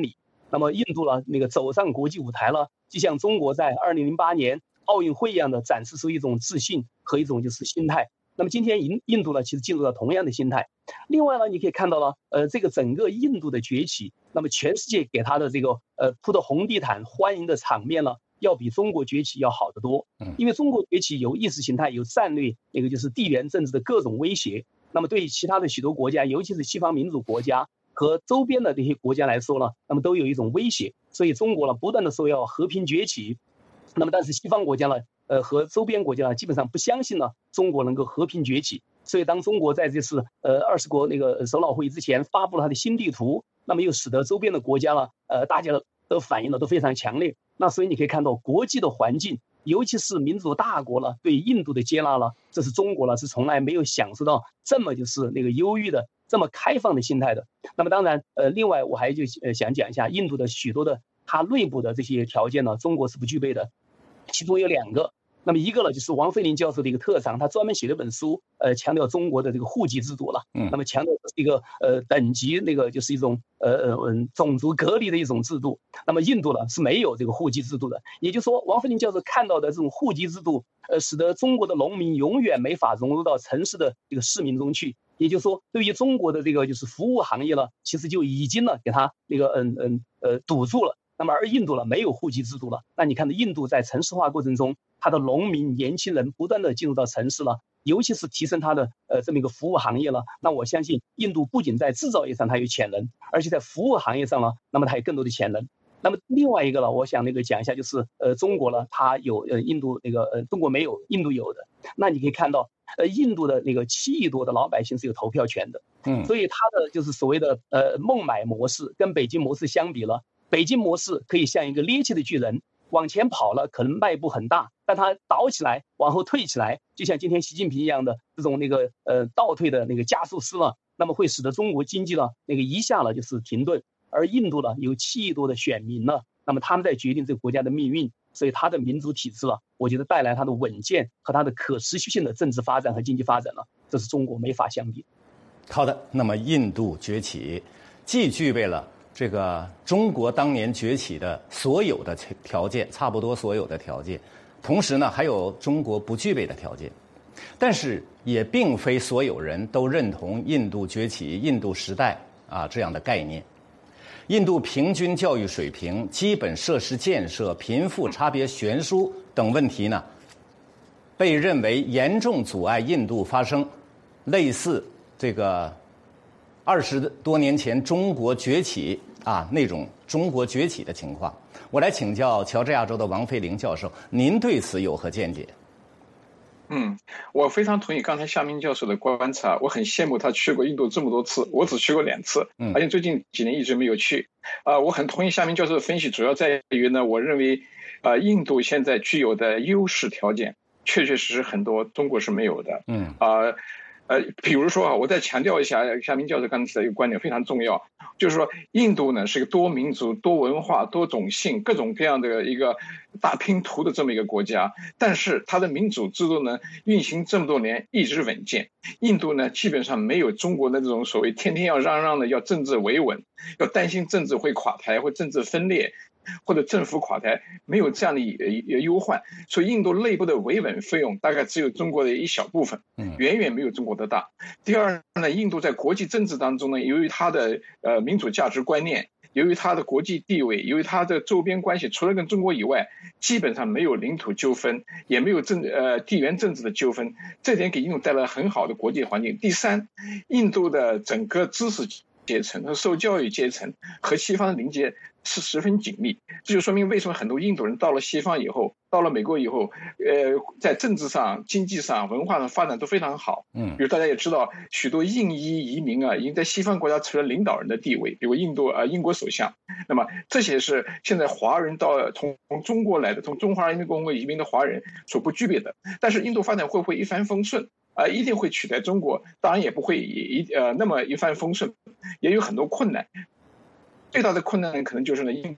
那么印度呢，那个走上国际舞台了，就像中国在二零零八年奥运会一样的，展示出一种自信和一种就是心态。那么今天印印度呢，其实进入了同样的心态。另外呢，你可以看到了，呃，这个整个印度的崛起，那么全世界给他的这个呃铺的红地毯欢迎的场面呢，要比中国崛起要好得多。因为中国崛起有意识形态、有战略，那个就是地缘政治的各种威胁。那么对于其他的许多国家，尤其是西方民主国家和周边的这些国家来说呢，那么都有一种威胁。所以中国呢，不断的说要和平崛起，那么但是西方国家呢，呃和周边国家呢，基本上不相信呢中国能够和平崛起。所以当中国在这次呃二十国那个首脑会议之前发布了它的新地图，那么又使得周边的国家呢，呃大家的反应呢都非常强烈。那所以你可以看到国际的环境，尤其是民主大国了对印度的接纳了，这是中国呢是从来没有享受到这么就是那个忧郁的这么开放的心态的。那么当然呃另外我还就呃想讲一下印度的许多的它内部的这些条件呢，中国是不具备的，其中有两个。那么一个呢，就是王飞林教授的一个特长，他专门写了本书，呃，强调中国的这个户籍制度了。嗯，那么强调一个呃等级那个就是一种呃呃嗯种族隔离的一种制度。那么印度呢是没有这个户籍制度的，也就是说，王飞林教授看到的这种户籍制度，呃，使得中国的农民永远没法融入到城市的这个市民中去。也就是说，对于中国的这个就是服务行业呢，其实就已经呢给他那个嗯嗯呃堵住了。那么而印度呢没有户籍制度了，那你看印度在城市化过程中，它的农民年轻人不断的进入到城市了，尤其是提升它的呃这么一个服务行业了。那我相信印度不仅在制造业上它有潜能，而且在服务行业上呢，那么它有更多的潜能。那么另外一个呢，我想那个讲一下，就是呃中国呢它有呃印度那个呃中国没有，印度有的。那你可以看到呃印度的那个七亿多的老百姓是有投票权的，嗯，所以它的就是所谓的呃孟买模式跟北京模式相比了。北京模式可以像一个趔趄的巨人，往前跑了可能迈步很大，但它倒起来往后退起来，就像今天习近平一样的这种那个呃倒退的那个加速师了，那么会使得中国经济呢那个一下了就是停顿。而印度呢有七亿多的选民呢，那么他们在决定这个国家的命运，所以它的民主体制了，我觉得带来它的稳健和它的可持续性的政治发展和经济发展了，这是中国没法相比。 好的，那么印度崛起既具备了这个中国当年崛起的所有的条件，差不多所有的条件，同时呢还有中国不具备的条件，但是也并非所有人都认同印度崛起、印度时代啊这样的概念。印度平均教育水平、基本设施建设、贫富差别悬殊等问题呢，被认为严重阻碍印度发生类似这个二十多年前中国崛起啊那种中国崛起的情况。我来请教乔治亚州的王飞林教授，您对此有何见解？ 嗯，我非常同意刚才夏明教授的观察，我很羡慕他去过印度这么多次，我只去过两次，而且最近几年一直没有去。啊、呃，我很同意夏明教授的分析，主要在于呢，我认为，啊、呃，印度现在具有的优势条件，确确实实很多中国是没有的。嗯啊。呃呃，比如说啊，我再强调一下，夏明教授刚才的一个观点非常重要，就是说，印度呢是个多民族、多文化、多种姓、各种各样的一个大拼图的这么一个国家，但是它的民主制度呢运行这么多年一直稳健。印度呢基本上没有中国的这种所谓天天要嚷嚷的要政治维稳，要担心政治会垮台或政治分裂。或者政府垮台，没有这样的忧患，所以印度内部的维稳费用大概只有中国的一小部分，远远没有中国的大。第二呢，印度在国际政治当中呢，由于它的呃民主价值观念，由于它的国际地位，由于它的周边关系，除了跟中国以外，基本上没有领土纠纷，也没有政呃地缘政治的纠纷，这点给印度带来很好的国际环境。第三，印度的整个知识阶层和受教育阶层和西方的连接是十分紧密，这就说明为什么很多印度人到了西方以后，到了美国以后，呃，在政治上、经济上、文化上发展都非常好。嗯，比如大家也知道，许多印裔移民啊，已经在西方国家成了领导人的地位，比如印度啊、呃，英国首相。那么这些是现在华人到从从中国来的、从中华人民共和国移民的华人所不具备的。但是印度发展会不会一帆风顺？啊、呃，一定会取代中国，当然也不会一呃那么一帆风顺，也有很多困难。最大的困难可能就是呢，印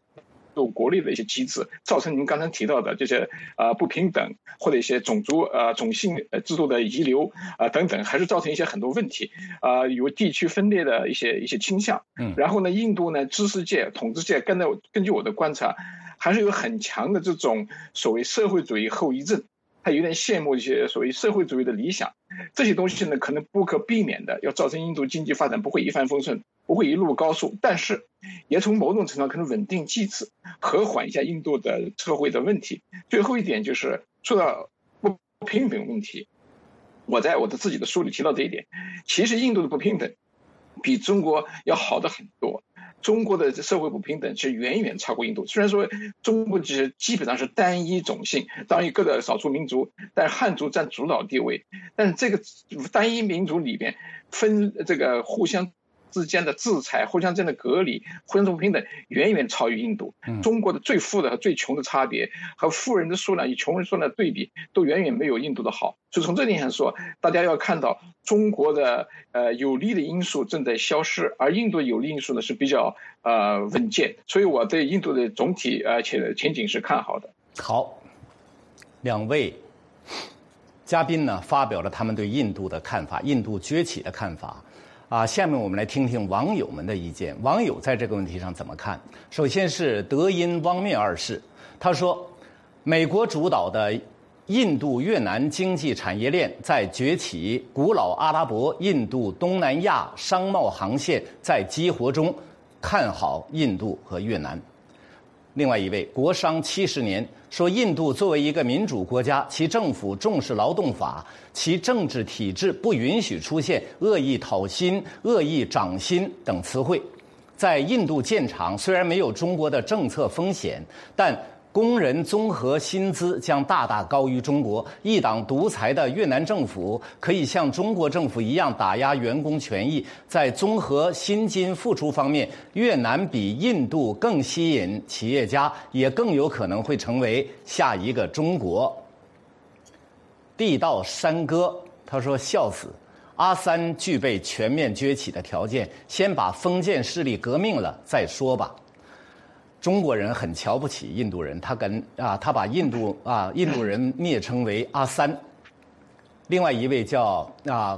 度国内的一些机制，造成您刚才提到的这些呃不平等，或者一些种族呃种姓制度的遗留啊、呃、等等，还是造成一些很多问题啊、呃，有地区分裂的一些一些倾向。嗯，然后呢，印度呢，知识界、统治界，根据根据我的观察，还是有很强的这种所谓社会主义后遗症。他有点羡慕一些所谓社会主义的理想，这些东西呢，可能不可避免的要造成印度经济发展不会一帆风顺，不会一路高速，但是也从某种程度上可能稳定机制，和缓一下印度的社会的问题。最后一点就是说到不平等问题，我在我的自己的书里提到这一点，其实印度的不平等比中国要好的很多。中国的社会不平等是远远超过印度。虽然说中国其实基本上是单一种姓，当然有各个少数民族，但是汉族占主导地位。但是这个单一民族里边分这个互相之间的制裁、互相之间的隔离、互相不平等，远远超于印度。中国的最富的和最穷的差别，和富人的数量与穷人数量的对比，都远远没有印度的好。所以从这点上说，大家要看到中国的呃有利的因素正在消失，而印度的有利因素呢是比较呃稳健。所以我对印度的总体而且前景是看好的。 好，两位嘉宾呢发表了他们对印度的看法，印度崛起的看法。啊，下面我们来听听网友们的意见。网友在这个问题上怎么看？首先是德音汪面二世，他说，美国主导的印度越南经济产业链在崛起，古老阿拉伯印度东南亚商贸航线在激活中，看好印度和越南。另外一位国商七十年说，印度作为一个民主国家，其政府重视劳动法，其政治体制不允许出现恶意讨薪、恶意涨薪等词汇。在印度建厂虽然没有中国的政策风险，但工人综合薪资将大大高于中国。一党独裁的越南政府可以像中国政府一样打压员工权益。在综合薪金付出方面，越南比印度更吸引企业家，也更有可能会成为下一个中国。地道山歌他说，笑死，阿三具备全面崛起的条件，先把封建势力革命了再说吧。中国人很瞧不起印度人，他跟啊，他把印度啊印度人蔑称为阿三。另外一位叫啊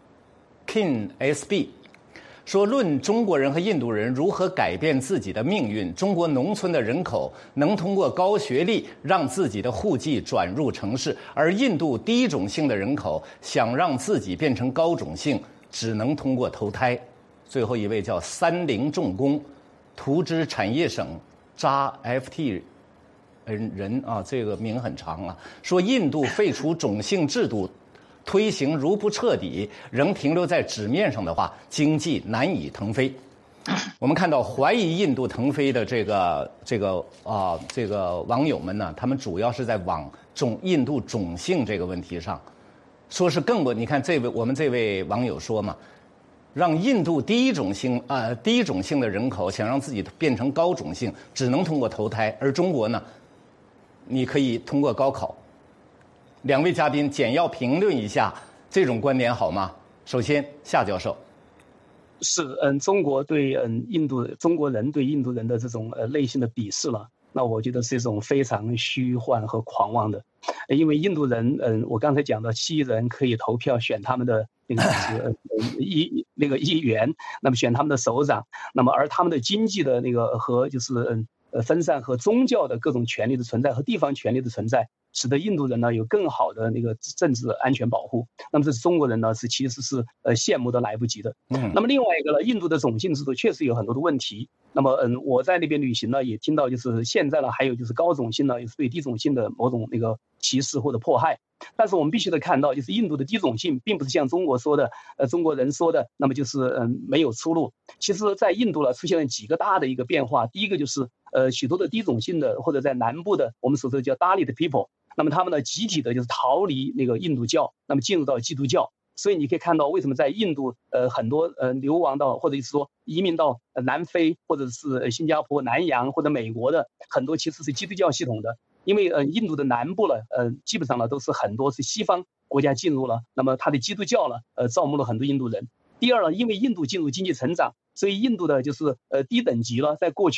King S B 说，论中国人和印度人如何改变自己的命运，中国农村的人口能通过高学历让自己的户籍转入城市，而印度低种姓的人口想让自己变成高种姓，只能通过投胎。最后一位叫三菱重工图纸产业省扎 F T 人啊，这个名很长啊。说印度废除种姓制度推行如不彻底，仍停留在纸面上的话，经济难以腾飞。我们看到怀疑印度腾飞的这个这个啊这个网友们呢，他们主要是在往种印度种姓这个问题上，说是更不，你看这位我们这位网友说嘛。让印度低一种姓啊、呃、低种姓的人口想让自己变成高种姓，只能通过投胎，而中国呢，你可以通过高考。两位嘉宾简要评论一下这种观点好吗？首先，夏教授。 是，嗯，中国对嗯印度中国人对印度人的这种呃内心的鄙视了，那我觉得是一种非常虚幻和狂妄的，因为印度人，嗯，我刚才讲的七亿人可以投票选他们的那个是议那个议员，那么选他们的首长，那么而他们的经济的那个和就是嗯呃分散和宗教的各种权利的存在和地方权利的存在，使得印度人呢有更好的那个政治安全保护。那么这是中国人呢是其实是呃羡慕都来不及的。嗯。那么另外一个呢，印度的种姓制度确实有很多的问题。那么嗯，我在那边旅行呢，也听到就是现在呢还有就是高种姓呢，也是对低种姓的某种那个歧视或者迫害。但是我们必须得看到，就是印度的低种姓并不是像中国说的，呃，中国人说的，那么就是嗯、呃、没有出路。其实，在印度呢出现了几个大的一个变化。第一个就是呃许多的低种姓的或者在南部的我们所说的叫 Dalit people， 那么他们呢集体的就是逃离那个印度教，那么进入到基督教。所以你可以看到为什么在印度呃很多呃流亡到或者是说移民到南非或者是新加坡、南洋或者美国的很多其实是基督教系统的。因为呃印度的南部呢，呃基本上呢都是很多是西方国家进入了，那么它的基督教呢，呃招募了很多印度人。第二呢，因为印度进入经济成长，所以印度的就是呃低等级了，在过去了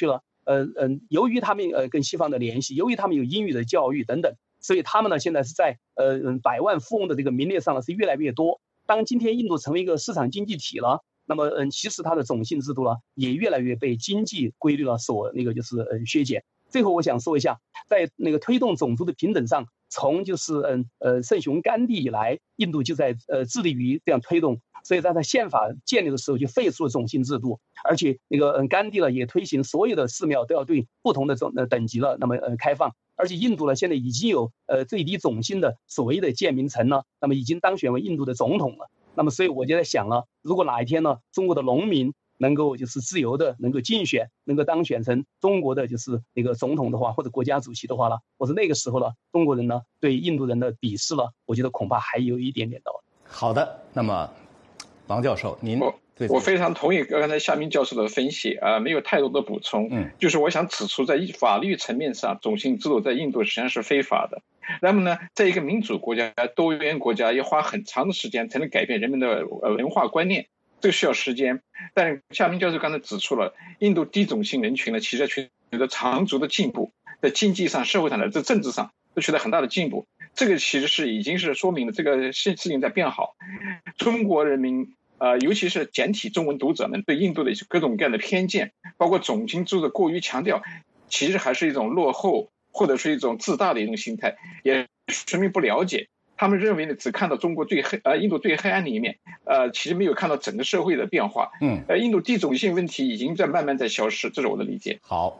呃嗯、呃，由于他们呃跟西方的联系，由于他们有英语的教育等等，所以他们呢现在是在呃嗯百万富翁的这个名列上呢是越来越多。当今天印度成为一个市场经济体了，那么嗯，其实它的种姓制度呢也越来越被经济规律了所那个就是嗯削减。最后我想说一下，在那个推动种族的平等上，从就是嗯呃圣雄甘地以来，印度就在呃致力于这样推动，所以在他宪法建立的时候就废除了种姓制度，而且那个嗯甘地呢也推行所有的寺庙都要对不同的种呃等级了那么呃开放，而且印度呢现在已经有呃最低种姓的所谓的贱民城呢，那么已经当选为印度的总统了。那么所以我就在想了，如果哪一天呢中国的农民能够就是自由的能够竞选，能够当选成中国的就是那个总统的话，或者国家主席的话了，我说那个时候了，中国人呢对印度人的鄙视了，我觉得恐怕还有一点点道理。 好的，那么王教授，您对我非常同意刚才夏明教授的分析啊、呃，没有太多的补充。嗯，就是我想指出，在法律层面上，种姓制度在印度实际上是非法的。那么呢，在一个民主国家、多元国家，要花很长的时间才能改变人们的文化观念。这个需要时间，但是夏明教授刚才指出了，印度低种姓人群呢，其实取得长足的进步，在经济上、社会上的、在政治上都取得很大的进步。这个其实是已经是说明了这个事事情在变好。中国人民呃，尤其是简体中文读者们对印度的各种各样的偏见，包括种姓制度的过于强调，其实还是一种落后或者是一种自大的一种心态，也说明不了解。他们认为呢，只看到中国最黑呃印度最黑暗的一面，呃，其实没有看到整个社会的变化。嗯，呃，印度低种姓问题已经在慢慢在消失，这是我的理解。 好，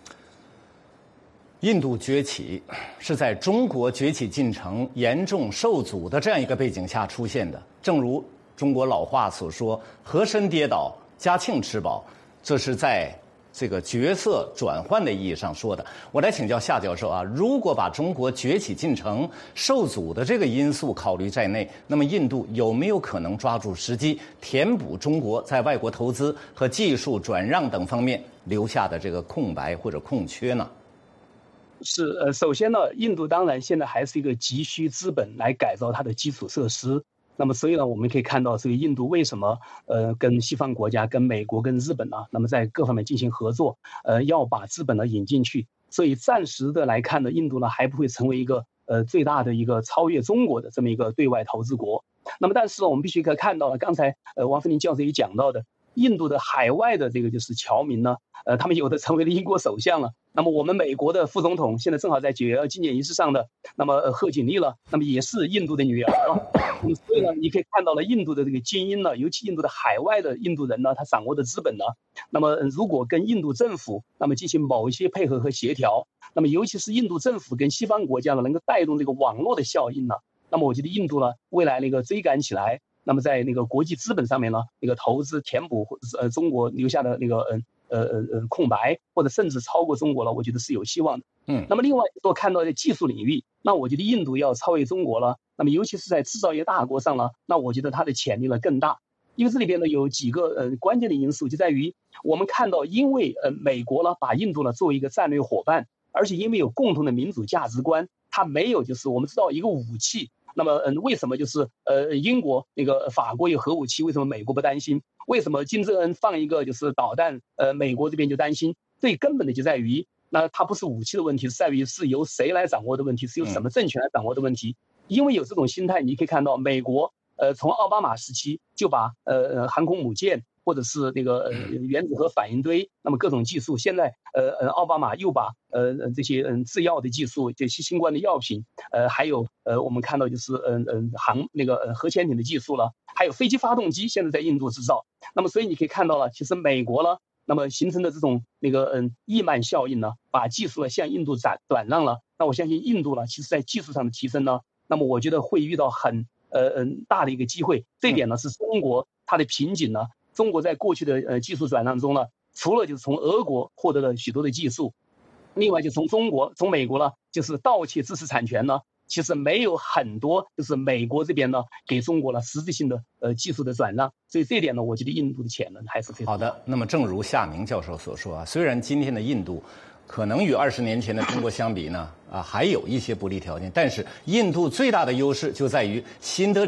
印度崛起是在中国崛起进程严重受阻的这样一个背景下出现的。正如中国老话所说：“和珅跌倒，嘉庆吃饱。”这是在这个角色转换的意义上说的。我来请教夏教授啊，如果把中国崛起进程受阻的这个因素考虑在内，那么印度有没有可能抓住时机，填补中国在外国投资和技术转让等方面留下的这个空白或者空缺呢？ 是呃，首先呢，印度当然现在还是一个急需资本来改造它的基础设施。那么，所以呢，我们可以看到，这个印度为什么呃跟西方国家、跟美国、跟日本呢，那么在各方面进行合作，呃，要把资本呢引进去。所以暂时的来看呢，印度呢还不会成为一个呃最大的一个超越中国的这么一个对外投资国。那么，但是呢，我们必须可以看到了，刚才呃王飞林教授也讲到的，印度的海外的这个就是侨民呢，呃，他们有的成为了英国首相了。那么我们美国的副总统现在正好在九月二纪念仪式上的，那么、呃、贺锦丽了，那么也是印度的女儿了。那么所以呢，你可以看到了印度的这个精英呢，尤其印度的海外的印度人呢，他掌握的资本呢，那么如果跟印度政府那么进行某一些配合和协调，那么尤其是印度政府跟西方国家呢，能够带动这个网络的效应呢，那么我觉得印度呢，未来那个追赶起来，那么在那个国际资本上面呢，那个投资填补呃中国留下的那个嗯。呃呃呃空白，或者甚至超过中国了，我觉得是有希望的。嗯，那么另外说看到在技术领域，那我觉得印度要超越中国了。那么尤其是在制造业大国上呢，那我觉得它的潜力呢更大。因为这里边呢有几个呃关键的因素，就在于我们看到，因为呃美国呢把印度呢作为一个战略伙伴，而且因为有共同的民主价值观，它没有就是我们知道一个武器。那么，嗯，为什么就是呃，英国那个法国有核武器，为什么美国不担心？为什么金正恩放一个就是导弹，呃，美国这边就担心？最根本的就在于，那它不是武器的问题，是在于是由谁来掌握的问题，是由什么政权来掌握的问题。因为有这种心态，你可以看到，美国呃，从奥巴马时期就把呃航空母舰。或者是那个呃原子核反应堆，那么各种技术，现在呃呃奥巴马又把呃这些嗯制药的技术，这些新冠的药品，呃还有呃我们看到就是嗯嗯航那个呃核潜艇的技术了，还有飞机发动机现在在印度制造。那么所以你可以看到了，其实美国呢，那么形成的这种那个嗯亿曼效应呢，把技术呢向印度转转让了。那我相信印度呢，其实在技术上的提升呢，那么我觉得会遇到很呃嗯大的一个机会。这一点呢是中国它的瓶颈呢。中国在过去的呃技术转让中呢，除了就是从俄国获得了许多的技术，另外就从中国、从美国呢，就是盗窃知识产权呢，其实没有很多，就是美国这边呢给中国了实质性的呃技术的转让，所以这一点呢，我觉得印度的潜能还是非常好的。那么正如夏明教授所说啊，虽然今天的印度可能与二十年前的中国相比呢，啊还有一些不利条件，但是印度最大的优势就在于新德里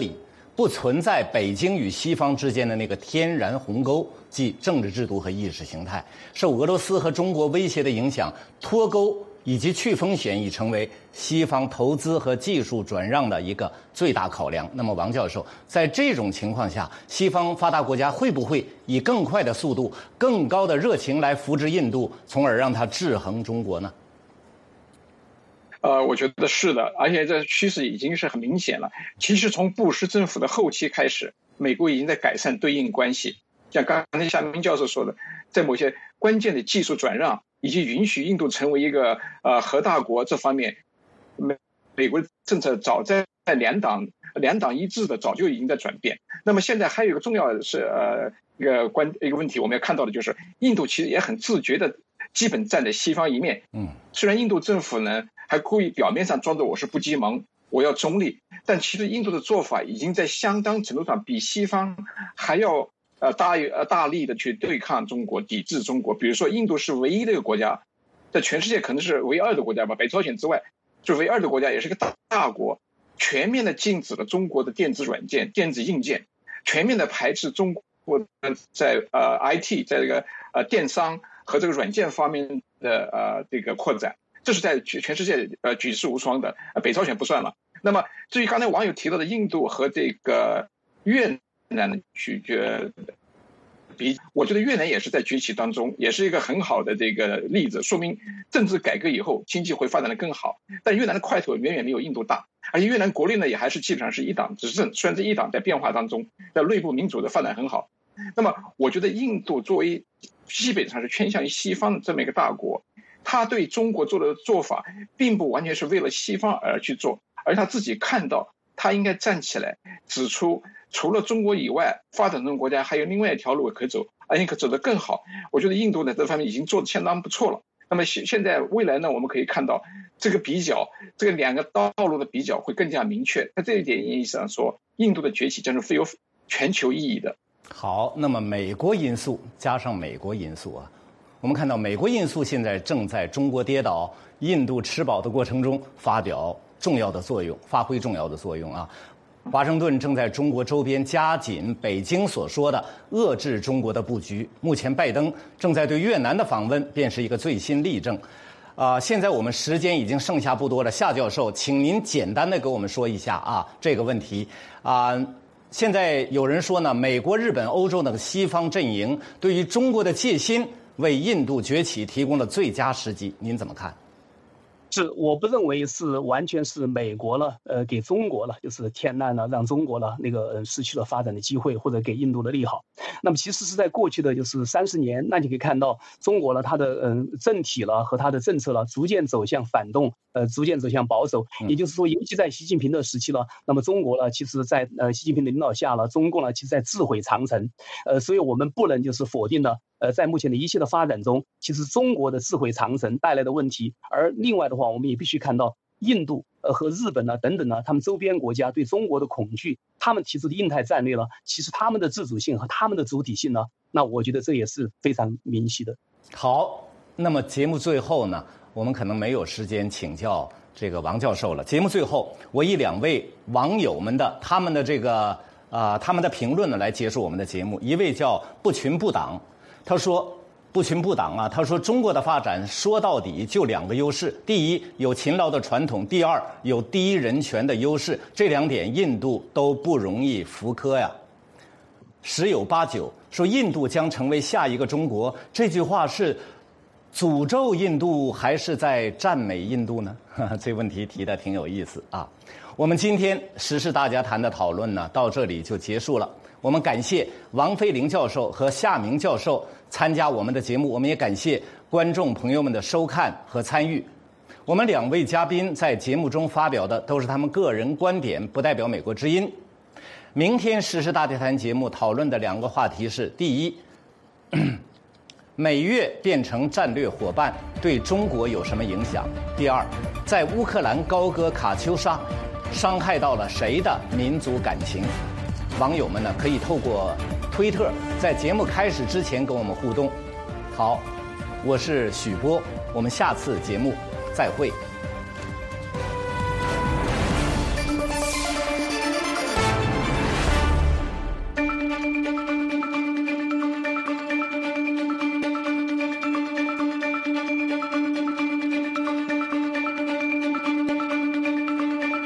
不存在北京与西方之间的那个天然鸿沟，即政治制度和意识形态。受俄罗斯和中国威胁的影响，脱钩以及去风险已成为西方投资和技术转让的一个最大考量。那么，王教授，在这种情况下，西方发达国家会不会以更快的速度、更高的热情来扶植印度，从而让它制衡中国呢？ 呃，我觉得是的，而且这趋势已经是很明显了。其实从布什政府的后期开始，美国已经在改善对印关系。像刚才夏明教授说的，在某些关键的技术转让以及允许印度成为一个呃核大国这方面，美美国政策早在两党两党一致的早就已经在转变。那么现在还有一个重要的是呃一个关一个问题，我们要看到的就是印度其实也很自觉的基本站在西方一面。 嗯，虽然印度政府呢还故意表面上装作我是不结盟，我要中立，但其实印度的做法已经在相当程度上比西方还要呃大呃大力的去对抗中国、抵制中国。比如说，印度是唯一的一个国家，在全世界可能是唯二的国家吧，北朝鲜之外，就唯二的国家，也是个大大国，全面的禁止了中国的电子软件、电子硬件，全面的排斥中国在呃 I T 在这个呃电商和这个软件方面的呃这个扩展。这是在全世界呃举世无双的，呃北朝鲜不算了。那么至于刚才网友提到的印度和这个越南的取决比，我觉得越南也是在崛起当中，也是一个很好的这个例子，说明政治改革以后经济会发展得更好。但越南的块头远远没有印度大，而且越南国内呢也还是基本上是一党执政，虽然这一党在变化当中，在内部民主的发展很好。那么我觉得印度作为基本上是偏向于西方的这么一个大国，他对中国做的做法并不完全是为了西方而去做，而他自己看到他应该站起来指出，除了中国以外，发展中国家还有另外一条路可走，而且可走得更好。我觉得印度在这方面已经做得相当不错了。那么现在未来呢，我们可以看到这个比较，这个两个道路的比较会更加明确。在这一点意义上说，印度的崛起将是富有全球意义的。 好，那么美国因素加上美国因素啊。我们看到，美国因素现在正在中国跌倒、印度吃饱的过程中发表重要的作用，发挥重要的作用啊！华盛顿正在中国周边加紧北京所说的遏制中国的布局。目前，拜登正在对越南的访问，便是一个最新例证。啊、呃，现在我们时间已经剩下不多了，夏教授，请您简单的给我们说一下啊这个问题啊。呃现在有人说呢，美国、日本、欧洲等西方阵营对于中国的戒心，为印度崛起提供了最佳时机，您怎么看？ 是，我不认为是完全是美国了，呃，给中国了，就是添难了，让中国了那个呃失去了发展的机会，或者给印度的利好。那么其实是在过去的就是三十年，那你可以看到中国了它的嗯、呃、政体了和它的政策了逐渐走向反动，呃，逐渐走向保守。也就是说，尤其在习近平的时期了，那么中国呢，其实在呃习近平的领导下了，中共呢，其实在自毁长城。呃，所以我们不能就是否定的。呃，在目前的一切的发展中，其实中国的自毁长城带来的问题，而另外的话，我们也必须看到印度呃和日本呢等等呢，他们周边国家对中国的恐惧，他们提出的印太战略呢，其实他们的自主性和他们的主体性呢，那我觉得这也是非常明晰的。 好，那么节目最后呢，我们可能没有时间请教这个王教授了。节目最后，我以两位网友们的他们的这个啊、呃、他们的评论呢来结束我们的节目。一位叫不群不党。他说不群不党啊，他说中国的发展说到底就两个优势，第一有勤劳的传统，第二有第一人权的优势，这两点印度都不容易复刻呀。十有八九说印度将成为下一个中国，这句话是诅咒印度还是在赞美印度呢？这问题提得挺有意思啊。我们今天时事大家谈的讨论呢，到这里就结束了。我们感谢王飞林教授和夏明教授参加我们的节目，我们也感谢观众朋友们的收看和参与。我们两位嘉宾在节目中发表的都是他们个人观点，不代表美国之音。明天时事大家谈节目讨论的两个话题是：第一，美越变成战略伙伴对中国有什么影响？第二，在乌克兰高歌卡秋莎，伤害到了谁的民族感情？网友们呢，可以透过推特在节目开始之前跟我们互动。好，我是许波，我们下次节目再会。